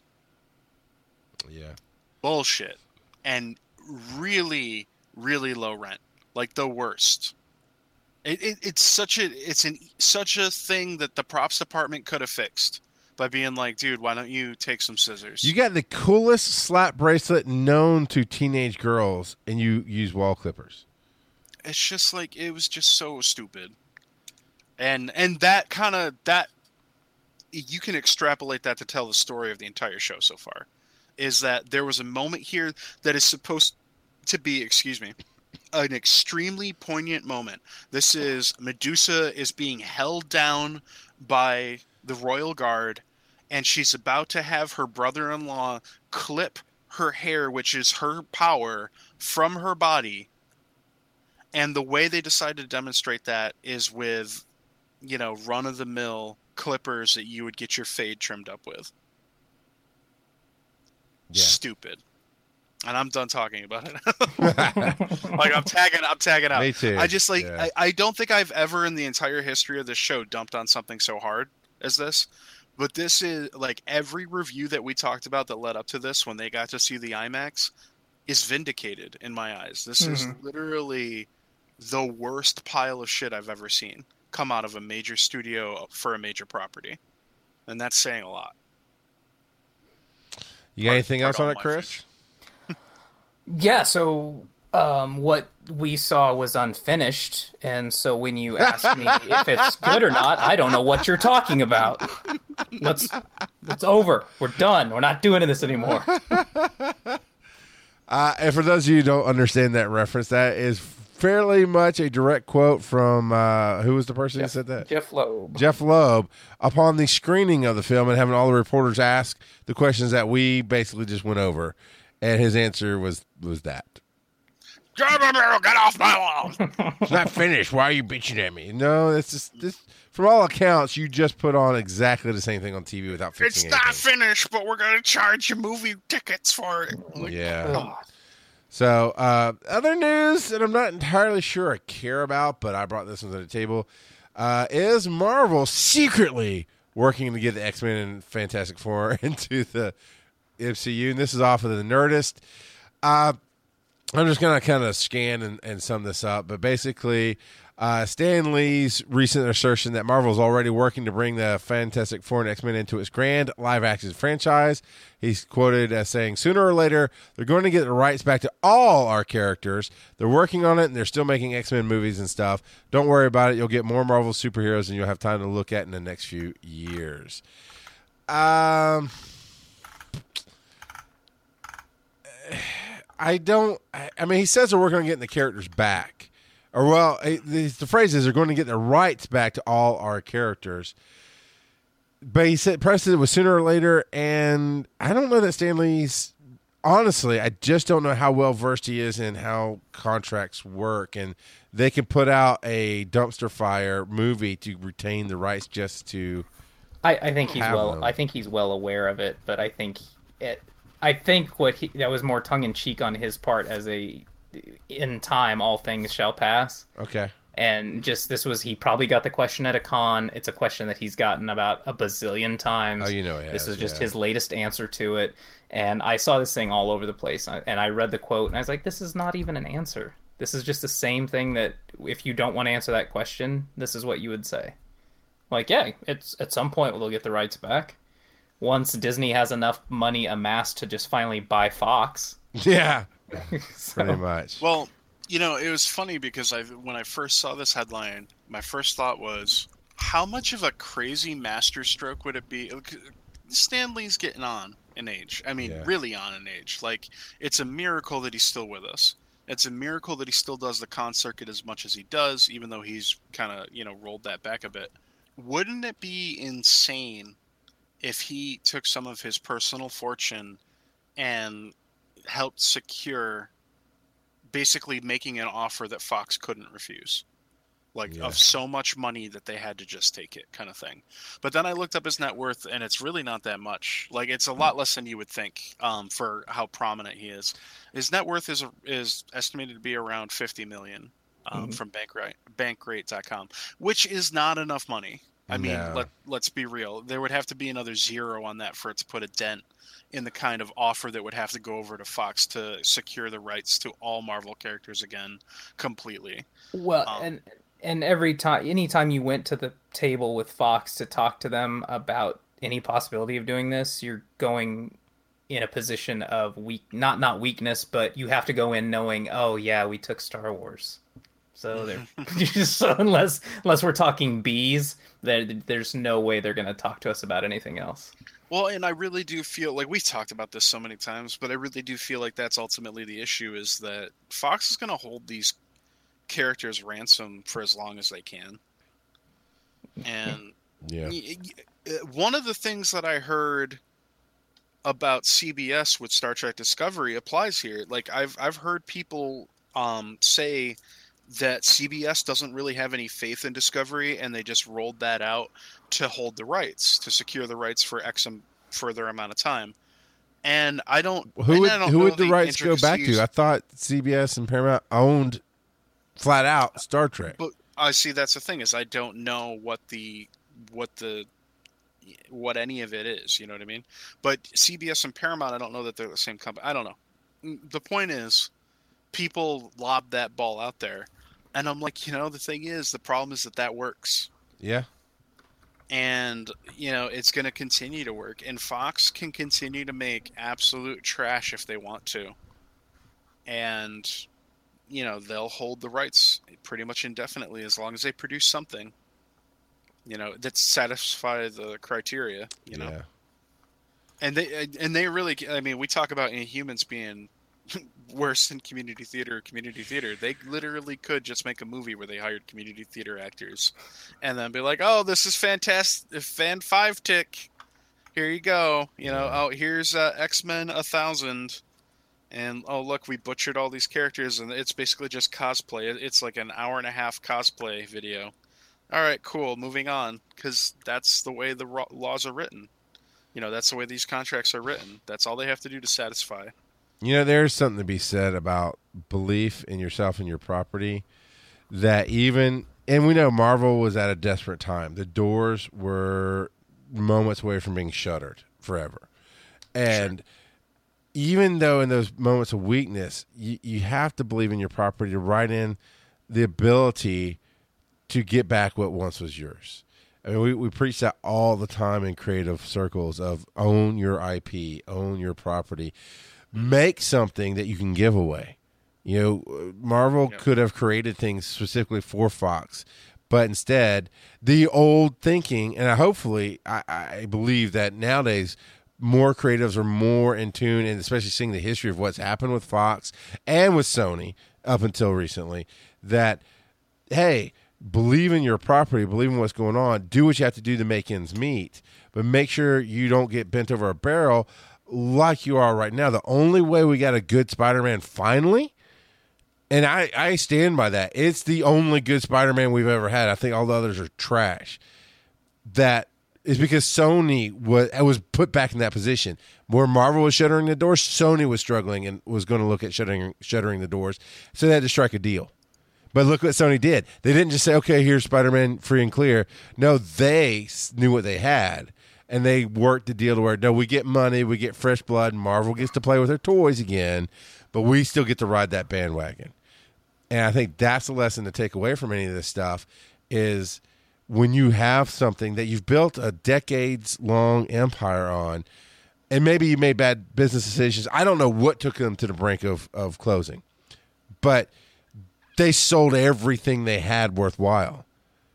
Yeah. Bullshit. And really, really low rent. Like the worst. It, it it's such a it's an such a thing that the props department could have fixed by being like, dude, why don't you take some scissors? You got the coolest slap bracelet known to teenage girls, and you use wall clippers. It's just like it was just so stupid. And and that kind of that you can extrapolate that to tell the story of the entire show so far. Is that there was a moment here that is supposed to be, excuse me, an extremely poignant moment. This is Medusa is being held down by the royal guard, and she's about to have her brother-in-law clip her hair, which is her power, from her body. And the way they decide to demonstrate that is with, you know, run-of-the-mill clippers that you would get your fade trimmed up with. Yeah. Stupid. And I'm done talking about it. Like I'm tagging, I'm tagging out. Me too. I just like, Yeah. I, I don't think I've ever in the entire history of this show dumped on something so hard as this. But this is like every review that we talked about that led up to this when they got to see the IMAX is vindicated in my eyes. This is Mhm. literally the worst pile of shit I've ever seen come out of a major studio for a major property. And that's saying a lot. You got anything else on Pardon it, my Chris? Yeah, so um, what we saw was unfinished, and so when you ask me if it's good or not, I don't know what you're talking about. Let's, it's over. We're done. We're not doing this anymore. Uh, and for those of you who don't understand that reference, that is fairly much a direct quote from uh, who was the person who said that? Jeff Loeb. Jeff Loeb, upon the screening of the film and having all the reporters ask the questions that we basically just went over, and his answer was was that. Get off my lawn! It's not finished. Why are you bitching at me? No, it's just this. From all accounts, you just put on exactly the same thing on T V without It's fixing not anything. finished, but we're going to charge you movie tickets for it. Like, Yeah. God. So, uh, other news that I'm not entirely sure I care about, but I brought this one to the table, uh, is Marvel secretly working to get the X-Men and Fantastic Four into the M C U. And this is off of the Nerdist. Uh, I'm just going to kind of scan and, and sum this up. But basically, uh, Stan Lee's recent assertion that Marvel is already working to bring the Fantastic Four and X-Men into its grand live-action franchise. He's quoted as saying, sooner or later, they're going to get the rights back to all our characters. They're working on it, and they're still making X-Men movies and stuff. Don't worry about it. You'll get more Marvel superheroes, and you'll have time to look at in the next few years. Um... I don't. I mean, he says that we're going to get the characters back, or well, the, the phrase is they're going to get the rights back to all our characters. But he said precedent was sooner or later, and I don't know that Stan Lee's. Honestly, I just don't know how well versed he is in how contracts work, and they can put out a dumpster fire movie to retain the rights just to. I, I think he's well. them. I think he's well aware of it, but I think it. I think what he, that was more tongue in cheek on his part, as a in time all things shall pass. Okay. And just this was he probably got the question at a con. It's a question that he's gotten about a bazillion times. Oh, you know he has, This is just yeah. his latest answer to it. And I saw this thing all over the place, and I read the quote, and I was like, "This is not even an answer. This is just the same thing that if you don't want to answer that question, this is what you would say." Like, yeah, it's at some point they'll get the rights back. Once Disney has enough money amassed to just finally buy Fox. Yeah, So- pretty much. Well, you know, it was funny because I when I first saw this headline, my first thought was, how much of a crazy masterstroke would it be? Stan Lee's getting on in age. I mean, Yeah. really on in age. Like, it's a miracle that he's still with us. It's a miracle that he still does the con circuit as much as he does, even though he's kind of, you know, rolled that back a bit. Wouldn't it be insane if he took some of his personal fortune and helped secure basically making an offer that Fox couldn't refuse? Like, Yeah. of so much money that they had to just take it, kind of thing. But then I looked up his net worth, and it's really not that much. Like, it's a lot less than you would think, um, for how prominent he is. His net worth is is estimated to be around fifty million, um, Mhm. from Bankrate Bankrate dot com, which is not enough money. I mean, No. let let's be real. There would have to be another zero on that for it to put a dent in the kind of offer that would have to go over to Fox to secure the rights to all Marvel characters again completely. Well, Um, and and every time, anytime you went to the table with Fox to talk to them about any possibility of doing this, you're going in a position of weak, not not weakness, but you have to go in knowing, oh yeah, we took Star Wars. So they're so unless unless we're talking bees, there there's no way they're going to talk to us about anything else. Well, and I really do feel like we've talked about this so many times, but I really do feel like that's ultimately the issue, is that Fox is going to hold these characters ransom for as long as they can. And Yeah. y- y- one of the things that I heard about C B S with Star Trek Discovery applies here. Like, I've I've heard people um, say that C B S doesn't really have any faith in Discovery, and they just rolled that out to hold the rights, to secure the rights for X am- further amount of time. And I don't. Who and would I don't who know would the the rights go back intricacies- to? I thought C B S and Paramount owned flat out Star Trek. But I see that's the thing, is I don't know what the what the what any of it is. You know what I mean? But C B S and Paramount, I don't know that they're the same company. I don't know. The point is, people lob that ball out there, and I'm like, you know, the thing is, the problem is that that works. Yeah. And, you know, it's going to continue to work. And Fox can continue to make absolute trash if they want to. And, you know, they'll hold the rights pretty much indefinitely as long as they produce something, you know, that satisfy the criteria, you know. Yeah. And they and they really, I mean, we talk about Inhumans being worse than community theater or community theater. They literally could just make a movie where they hired community theater actors and then be like, oh, this is fantastic, fan five tick, here you go, you know. Yeah. Oh, here's uh, X-Men a thousand, and oh look, we butchered all these characters, and it's basically just cosplay. It- it's like an hour and a half cosplay video. All right, cool, moving on, because that's the way the ro- laws are written. You know, that's the way these contracts are written. That's all they have to do to satisfy. You know, there's something to be said about belief in yourself and your property that even, and we know Marvel was at a desperate time. The doors were moments away from being shuttered forever. And sure. even though in those moments of weakness, you, you have to believe in your property to write in the ability to get back what once was yours. I mean, we, we preach that all the time in creative circles of own your I P, own your property, make something that you can give away. You know, Marvel yep. could have created things specifically for Fox, but instead, the old thinking, and hopefully, I, I believe that nowadays, more creatives are more in tune, and especially seeing the history of what's happened with Fox and with Sony up until recently, that, hey, believe in your property, believe in what's going on, do what you have to do to make ends meet, but make sure you don't get bent over a barrel like you are right now. The only way we got a good Spider-Man finally, and I, I stand by that, it's the only good Spider-Man we've ever had. I think all the others are trash. That is because Sony was, was put back in that position. Where Marvel was shuttering the doors, Sony was struggling and was going to look at shuttering, shuttering the doors, so they had to strike a deal. But look what Sony did. They didn't just say, okay, here's Spider-Man free and clear. No, they knew what they had, and they worked the deal to where, no, we get money, we get fresh blood, and Marvel gets to play with their toys again, but we still get to ride that bandwagon. And I think that's the lesson to take away from any of this stuff is when you have something that you've built a decades-long empire on, and maybe you made bad business decisions. I don't know what took them to the brink of, of closing, but they sold everything they had worthwhile.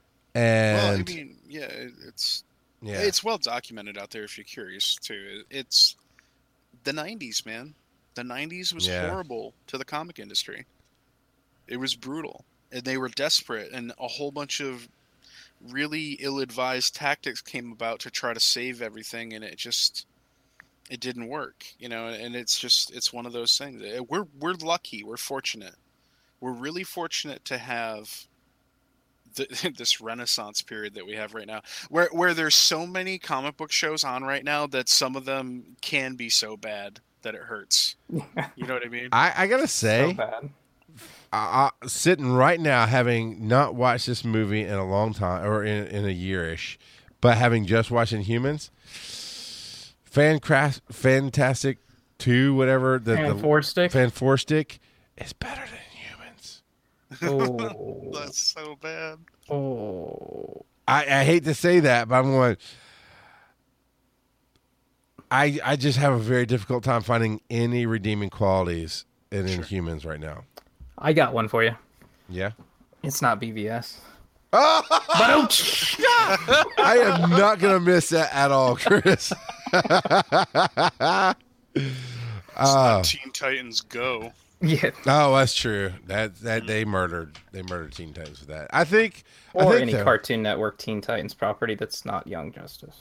And well, I mean, yeah, it's yeah. it's well documented out there if you're curious too. It's the nineties, man. The nineties was yeah. horrible to the comic industry. It was brutal, and they were desperate, and a whole bunch of really ill-advised tactics came about to try to save everything, and it just it didn't work, you know. And it's just it's one of those things. We're we're lucky. We're fortunate. We're really fortunate to have the, this Renaissance period that we have right now, where where there's so many comic book shows on right now that some of them can be so bad that it hurts. You know what I mean? I, I gotta say, so bad. I, I, sitting right now, having not watched this movie in a long time, or in, in a year-ish, but having just watched Inhumans, Fan Craft, Fantastic two, whatever, the, Fan the Four Stick, Fan Four Stick is better than Oh, that's so bad. Oh, I, I hate to say that, but I'm going. I I just have a very difficult time finding any redeeming qualities in sure. Inhumans right now. I got one for you. Yeah, it's not B V S. Oh! I am not going to miss that at all, Chris. It's uh, not Teen Titans Go. Yeah. Oh, that's true. That that they murdered they murdered Teen Titans for that. I think or I think any so. Cartoon Network Teen Titans property that's not Young Justice.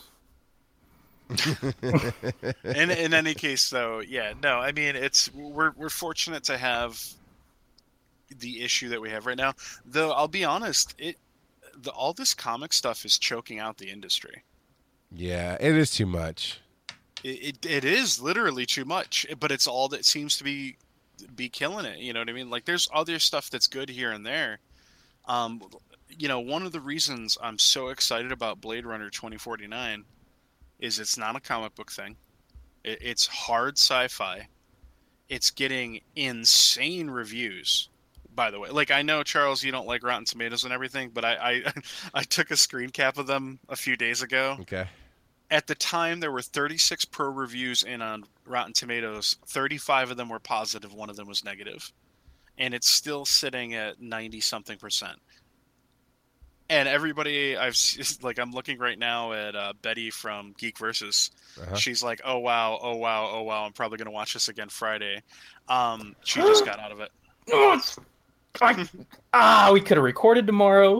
in in any case, though, yeah, no, I mean it's we're we're fortunate to have the issue that we have right now. Though I'll be honest, it the all this comic stuff is choking out the industry. Yeah, it is too much. It it, it is literally too much, but it's all that seems to be. be killing it, you know what I mean? Like there's other stuff that's good here and there. Um, you know, one of the reasons I'm so excited about Blade Runner twenty forty-nine is it's not a comic book thing. It, it's hard sci-fi. It's getting insane reviews, by the way. Like I know, Charles, you don't like Rotten Tomatoes and everything, but I I, I took a screen cap of them a few days ago. Okay. At the time, there were thirty-six pro reviews in on Rotten Tomatoes. thirty-five of them were positive. One of them was negative. And it's still sitting at ninety-something percent. And everybody, I've like, I'm looking right now at uh, Betty from Geek Versus. Uh-huh. She's like, oh, wow, oh, wow, oh, wow. I'm probably going to watch this again Friday. Um, she just got out of it. I, ah, we could have recorded tomorrow.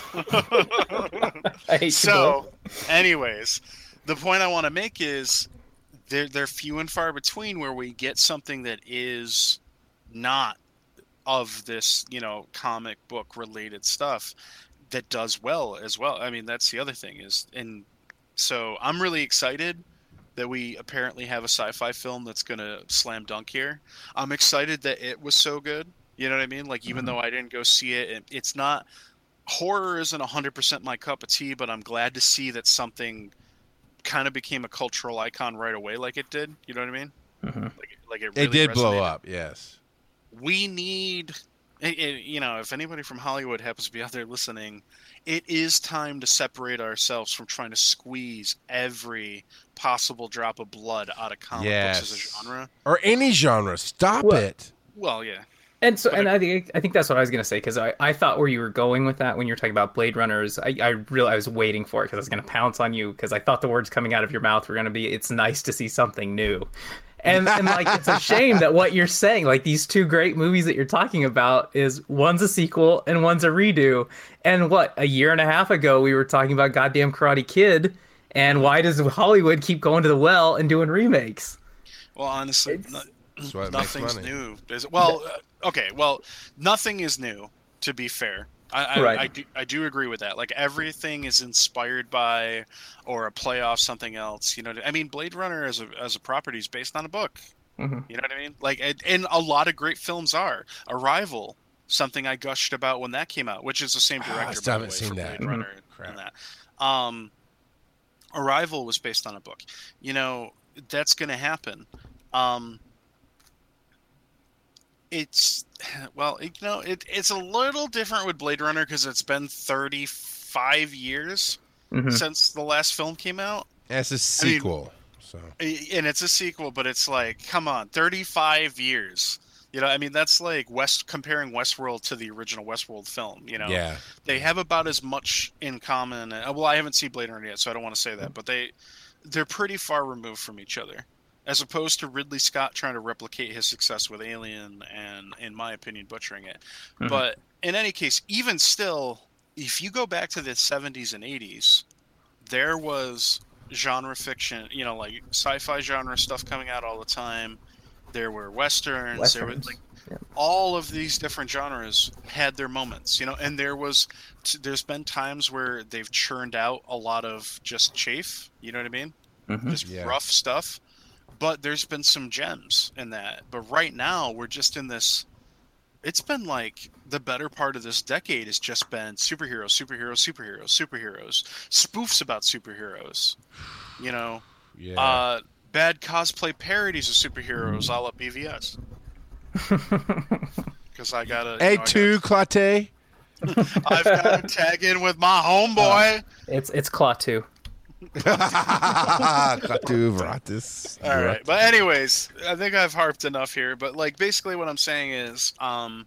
I hate so, anyways... The point I want to make is they're, they're few and far between where we get something that is not of this, you know, comic book related stuff that does well as well. I mean, that's the other thing is, and so I'm really excited that we apparently have a sci-fi film that's going to slam dunk here. I'm excited that it was so good. You know what I mean? Like, even mm-hmm. though I didn't go see it, it it's not horror isn't one hundred percent my cup of tea, but I'm glad to see that something kind of became a cultural icon right away like it did. You know what I mean? Mm-hmm. Like, like it, really it did resonated. blow up, yes. We need, it, it, you know, if anybody from Hollywood happens to be out there listening, it is time to separate ourselves from trying to squeeze every possible drop of blood out of comic yes. books as a genre. Or any genre. Stop well, it. Well, yeah. And so, and I think I think that's what I was gonna say, because I, I thought where you were going with that when you were talking about Blade Runners, I I really I was waiting for it because I was gonna pounce on you because I thought the words coming out of your mouth were gonna be, "It's nice to see something new," and and like it's a shame that what you're saying, like these two great movies that you're talking about, is one's a sequel and one's a redo. And what, a year and a half ago we were talking about goddamn Karate Kid, and why does Hollywood keep going to the well and doing remakes? Well, honestly. That's why it nothing's makes money. new. There's, well, uh, okay, well, nothing is new, to be fair. I, I, right. I, do, I do agree with that. Like, everything is inspired by or a play off something else. You know, I mean, Blade Runner as a as a property is based on a book. Mm-hmm. You know what I mean? Like, and, and a lot of great films are. Arrival, something I gushed about when that came out, which is the same director, I still by the haven't way, seen for that. Blade Runner Mm-hmm. and that. Um, Arrival was based on a book. You know, that's going to happen. Um, It's, well, you know, it, it's a little different with Blade Runner because it's been thirty-five years mm-hmm. since the last film came out. That's a sequel. I mean, so. And it's a sequel, but it's like, come on, thirty-five years. You know, I mean, that's like West comparing Westworld to the original Westworld film, you know? Yeah. They have about as much in common. Well, I haven't seen Blade Runner yet, so I don't want to say that, but they, they're pretty far removed from each other. As opposed to Ridley Scott trying to replicate his success with Alien and, in my opinion, butchering it. Mm-hmm. But in any case, even still, if you go back to the seventies and eighties, there was genre fiction, you know, like sci-fi genre stuff coming out all the time. There were Westerns. Westerns. There was, like, yeah. all of these different genres had their moments, you know, and there was, there's been times where they've churned out a lot of just chafe, you know what I mean? Mm-hmm. Just yeah. rough stuff. But there's been some gems in that. But right now, we're just in this... It's been like the better part of this decade has just been superheroes, superheroes, superheroes, superheroes. Spoofs about superheroes. You know? Yeah. Uh, bad cosplay parodies of superheroes a la B V S. Because I got to... A two, Clate. I've got to tag in with my homeboy. Uh, it's it's Klaatu. Vratis. All right, but anyways, I think I've harped enough here. But like, basically, what I'm saying is, um,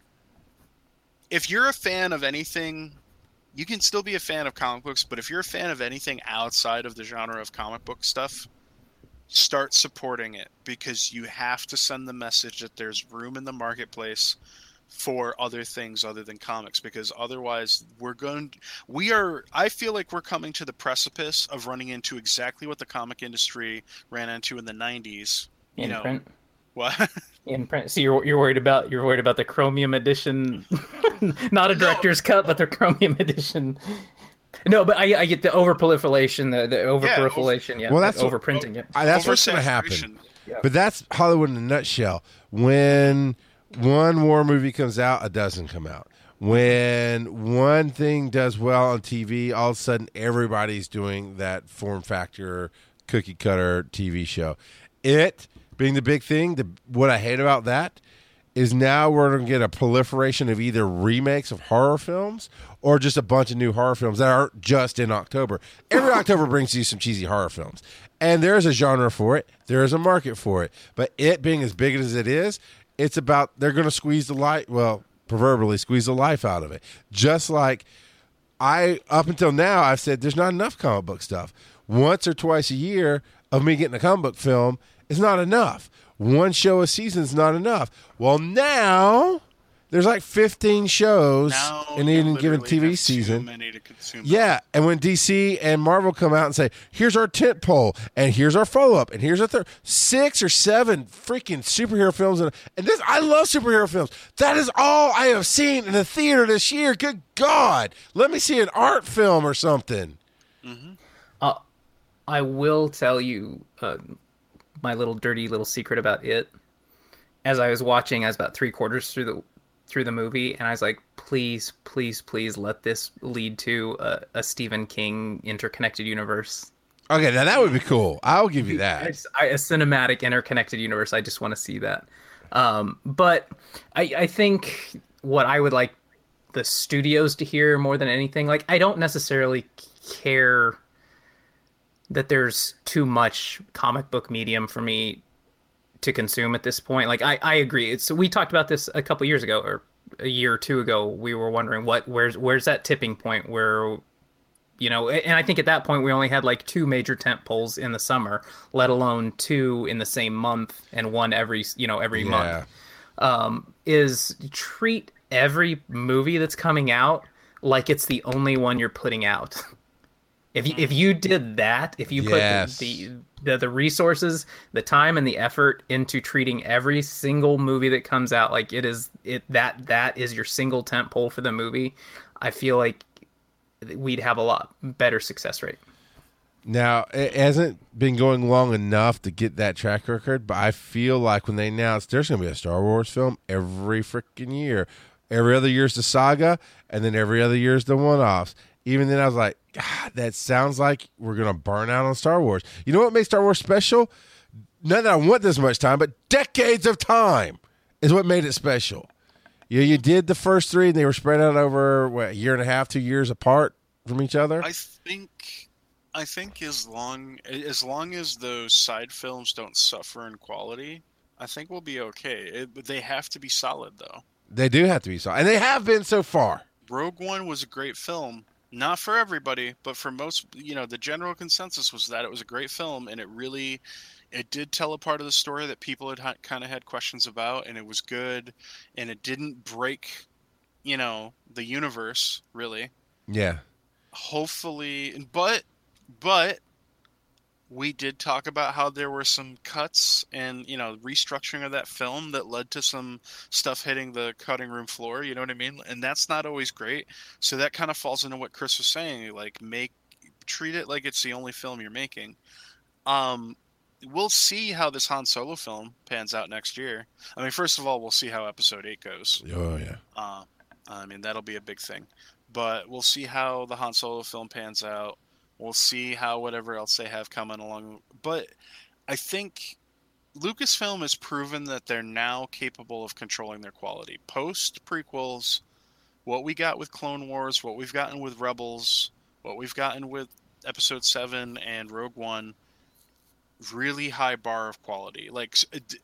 if you're a fan of anything, you can still be a fan of comic books. But if you're a fan of anything outside of the genre of comic book stuff, start supporting it, because you have to send the message that there's room in the marketplace for other things other than comics, because otherwise we're going we are I feel like we're coming to the precipice of running into exactly what the comic industry ran into in the nineties. You in know print. What? In print. So you're you're worried about you're worried about the Chromium edition, not a director's no. cut, but the Chromium edition. No, but I, I get the overproliferation, the the overproliferation, yeah. Well, that's like overprinting it. I, that's what's going to happen. Yeah. But that's Hollywood in a nutshell. When one war movie comes out, a dozen come out. When one thing does well on T V, all of a sudden everybody's doing that form factor, cookie cutter T V show. It being the big thing, the, what I hate about that is now we're going to get a proliferation of either remakes of horror films or just a bunch of new horror films that aren't just in October. Every October brings you some cheesy horror films. And there's a genre for it. There is a market for it. But it being as big as it is, it's about they're going to squeeze the life, well, proverbially squeeze the life out of it. Just like I, up until now, I've said there's not enough comic book stuff. Once or twice a year of me getting a comic book film is not enough. One show a season is not enough. Well, now there's like fifteen shows now in any given T V season. Too many to consume. Yeah, and when D C and Marvel come out and say, "Here's our tent pole, and here's our follow up, and here's our third six or seven freaking superhero films," and, and this, I love superhero films. That is all I have seen in the theater this year. Good God, let me see an art film or something. Mm-hmm. Uh, I will tell you uh, my little dirty little secret about it. As I was watching, I was about three quarters through the through the movie, and I was like, please, please, please let this lead to a, a Stephen King interconnected universe. Okay, now that would be cool. I'll give you that. It's, I, a cinematic interconnected universe. I just want to see that. Um, but I, I think what I would like the studios to hear more than anything, like, I don't necessarily care that there's too much comic book medium for me to consume at this point. Like, I, I agree. It's, we talked about this a couple years ago, or a year or two ago. We were wondering what, where's, where's that tipping point where, you know, and I think at that point we only had like two major tent poles in the summer, let alone two in the same month and one every, you know, every yeah. month. Um, is treat every movie that's coming out like it's the only one you're putting out. If you, if you did that, if you yes. put the, the the resources, the time, and the effort into treating every single movie that comes out like it is it that that is your single tent pole for the movie, I feel like we'd have a lot better success rate. Now, it hasn't been going long enough to get that track record, but I feel like when they announced there's going to be a Star Wars film every freaking year, every other year's the saga, and then every other year's the one-offs. Even then, I was like, God, that sounds like we're going to burn out on Star Wars. You know what makes Star Wars special? Not that I want this much time, but decades of time is what made it special. You you did the first three, and they were spread out over, what, a year and a half, two years apart from each other? I think I think as long as long as those side films don't suffer in quality, I think we'll be okay. It, but they have to be solid, though. They do have to be solid, and they have been so far. Rogue One was a great film. Not for everybody, but for most, you know, the general consensus was that it was a great film, and it really, it did tell a part of the story that people had ha- kind of had questions about, and it was good, and it didn't break, you know, the universe, really. Yeah. Hopefully, but, but, we did talk about how there were some cuts and, you know, restructuring of that film that led to some stuff hitting the cutting room floor, you know what I mean? And that's not always great. So that kind of falls into what Chris was saying, like, make, treat it like it's the only film you're making. Um, we'll see how this Han Solo film pans out next year. I mean, first of all, we'll see how episode eight goes. Oh, yeah. Uh, I mean, that'll be a big thing. But we'll see how the Han Solo film pans out. We'll see how whatever else they have coming along. But I think Lucasfilm has proven that they're now capable of controlling their quality. Post prequels, what we got with Clone Wars, what we've gotten with Rebels, what we've gotten with Episode seven and Rogue One, really high bar of quality. Like,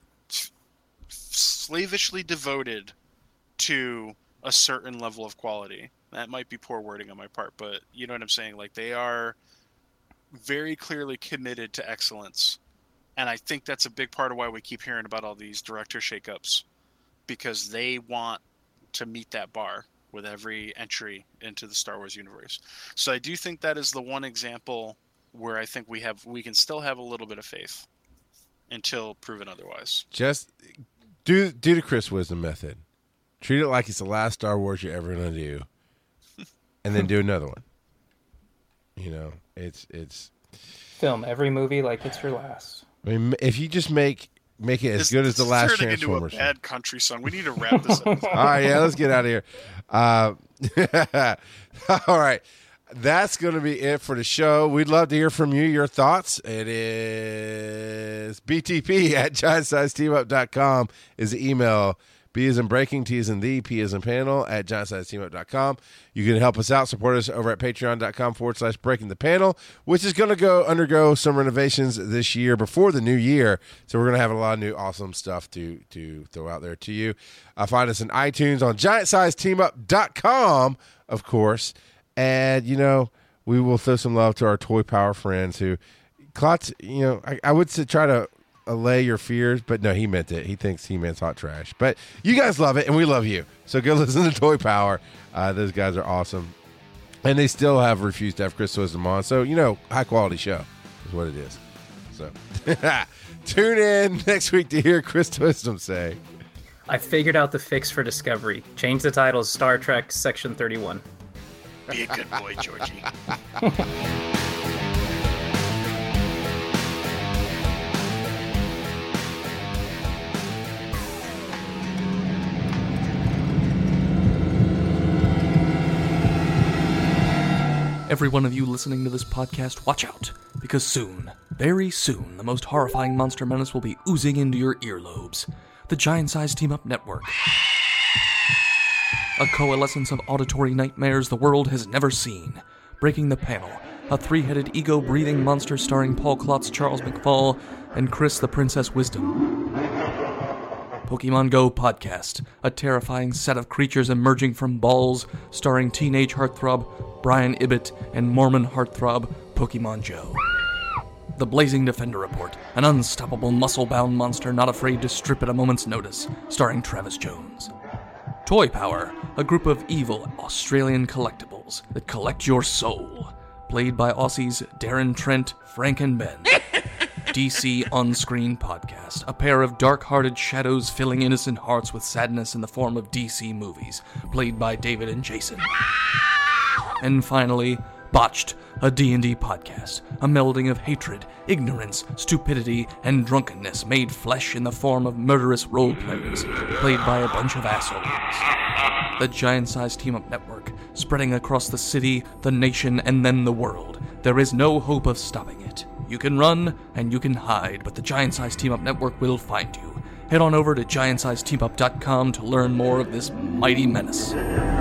slavishly devoted to a certain level of quality. That might be poor wording on my part, but you know what I'm saying? Like, they are very clearly committed to excellence. And I think that's a big part of why we keep hearing about all these director shakeups, because they want to meet that bar with every entry into the Star Wars universe. So I do think that is the one example where I think we have we can still have a little bit of faith until proven otherwise. Just do do the Chris Wisdom method. Treat it like it's the last Star Wars you're ever going to do. And then do another one. You know, it's it's film every movie like it's your last. I mean, if you just make make it as this, good as the last turning Transformers. into a bad country song. We need to wrap this up. All right, yeah, let's get out of here. Uh, all right, that's going to be it for the show. We'd love to hear from you, your thoughts. It is B T P at giant size team up dot com is the email. B is in breaking, T is in the, P is in panel at giant size team up dot com. You can help us out, support us over at patreon.com forward slash breaking the panel, which is going to go undergo some renovations this year before the new year. So we're going to have a lot of new awesome stuff to to throw out there to you. Uh, find us in iTunes on giant size team up dot com, of course. And, you know, we will throw some love to our Toy Power friends who, Klotz, you know, I, I would say try to allay your fears, but no, he meant it. He thinks He-Man's hot trash. But you guys love it, and we love you. So go listen to Toy Power. Uh, those guys are awesome. And they still have refused to have Chris Wisdom on. So, you know, high-quality show is what it is. So tune in next week to hear Chris Wisdom say, I figured out the fix for Discovery. Change the title to Star Trek Section thirty-one. Be a good boy, Georgie. Every one of you listening to this podcast, watch out, because soon, very soon, the most horrifying monster menace will be oozing into your earlobes. The Giant-Size Team-Up Network. A coalescence of auditory nightmares the world has never seen. Breaking the Panel, a three-headed ego-breathing monster starring Paul Klotz, Charles McFall, and Chris the Princess Wisdom. Pokemon Go Podcast, a terrifying set of creatures emerging from balls, starring teenage heartthrob Brian Ibbott and Mormon heartthrob Pokemon Joe. The Blazing Defender Report, an unstoppable muscle-bound monster not afraid to strip at a moment's notice, starring Travis Jones. Toy Power, a group of evil Australian collectibles that collect your soul, played by Aussies Darren Trent, Frank and Ben. D C On-Screen Podcast, a pair of dark-hearted shadows filling innocent hearts with sadness in the form of D C movies, played by David and Jason. And finally, Botched, a D and D podcast, a melding of hatred, ignorance, stupidity, and drunkenness made flesh in the form of murderous role-players, played by a bunch of assholes. The Giant-Size Team-Up Network, spreading across the city, the nation, and then the world. There is no hope of stopping it. You can run, and you can hide, but the Giant-Size Team-Up Network will find you. Head on over to giant size team up dot com to learn more of this mighty menace.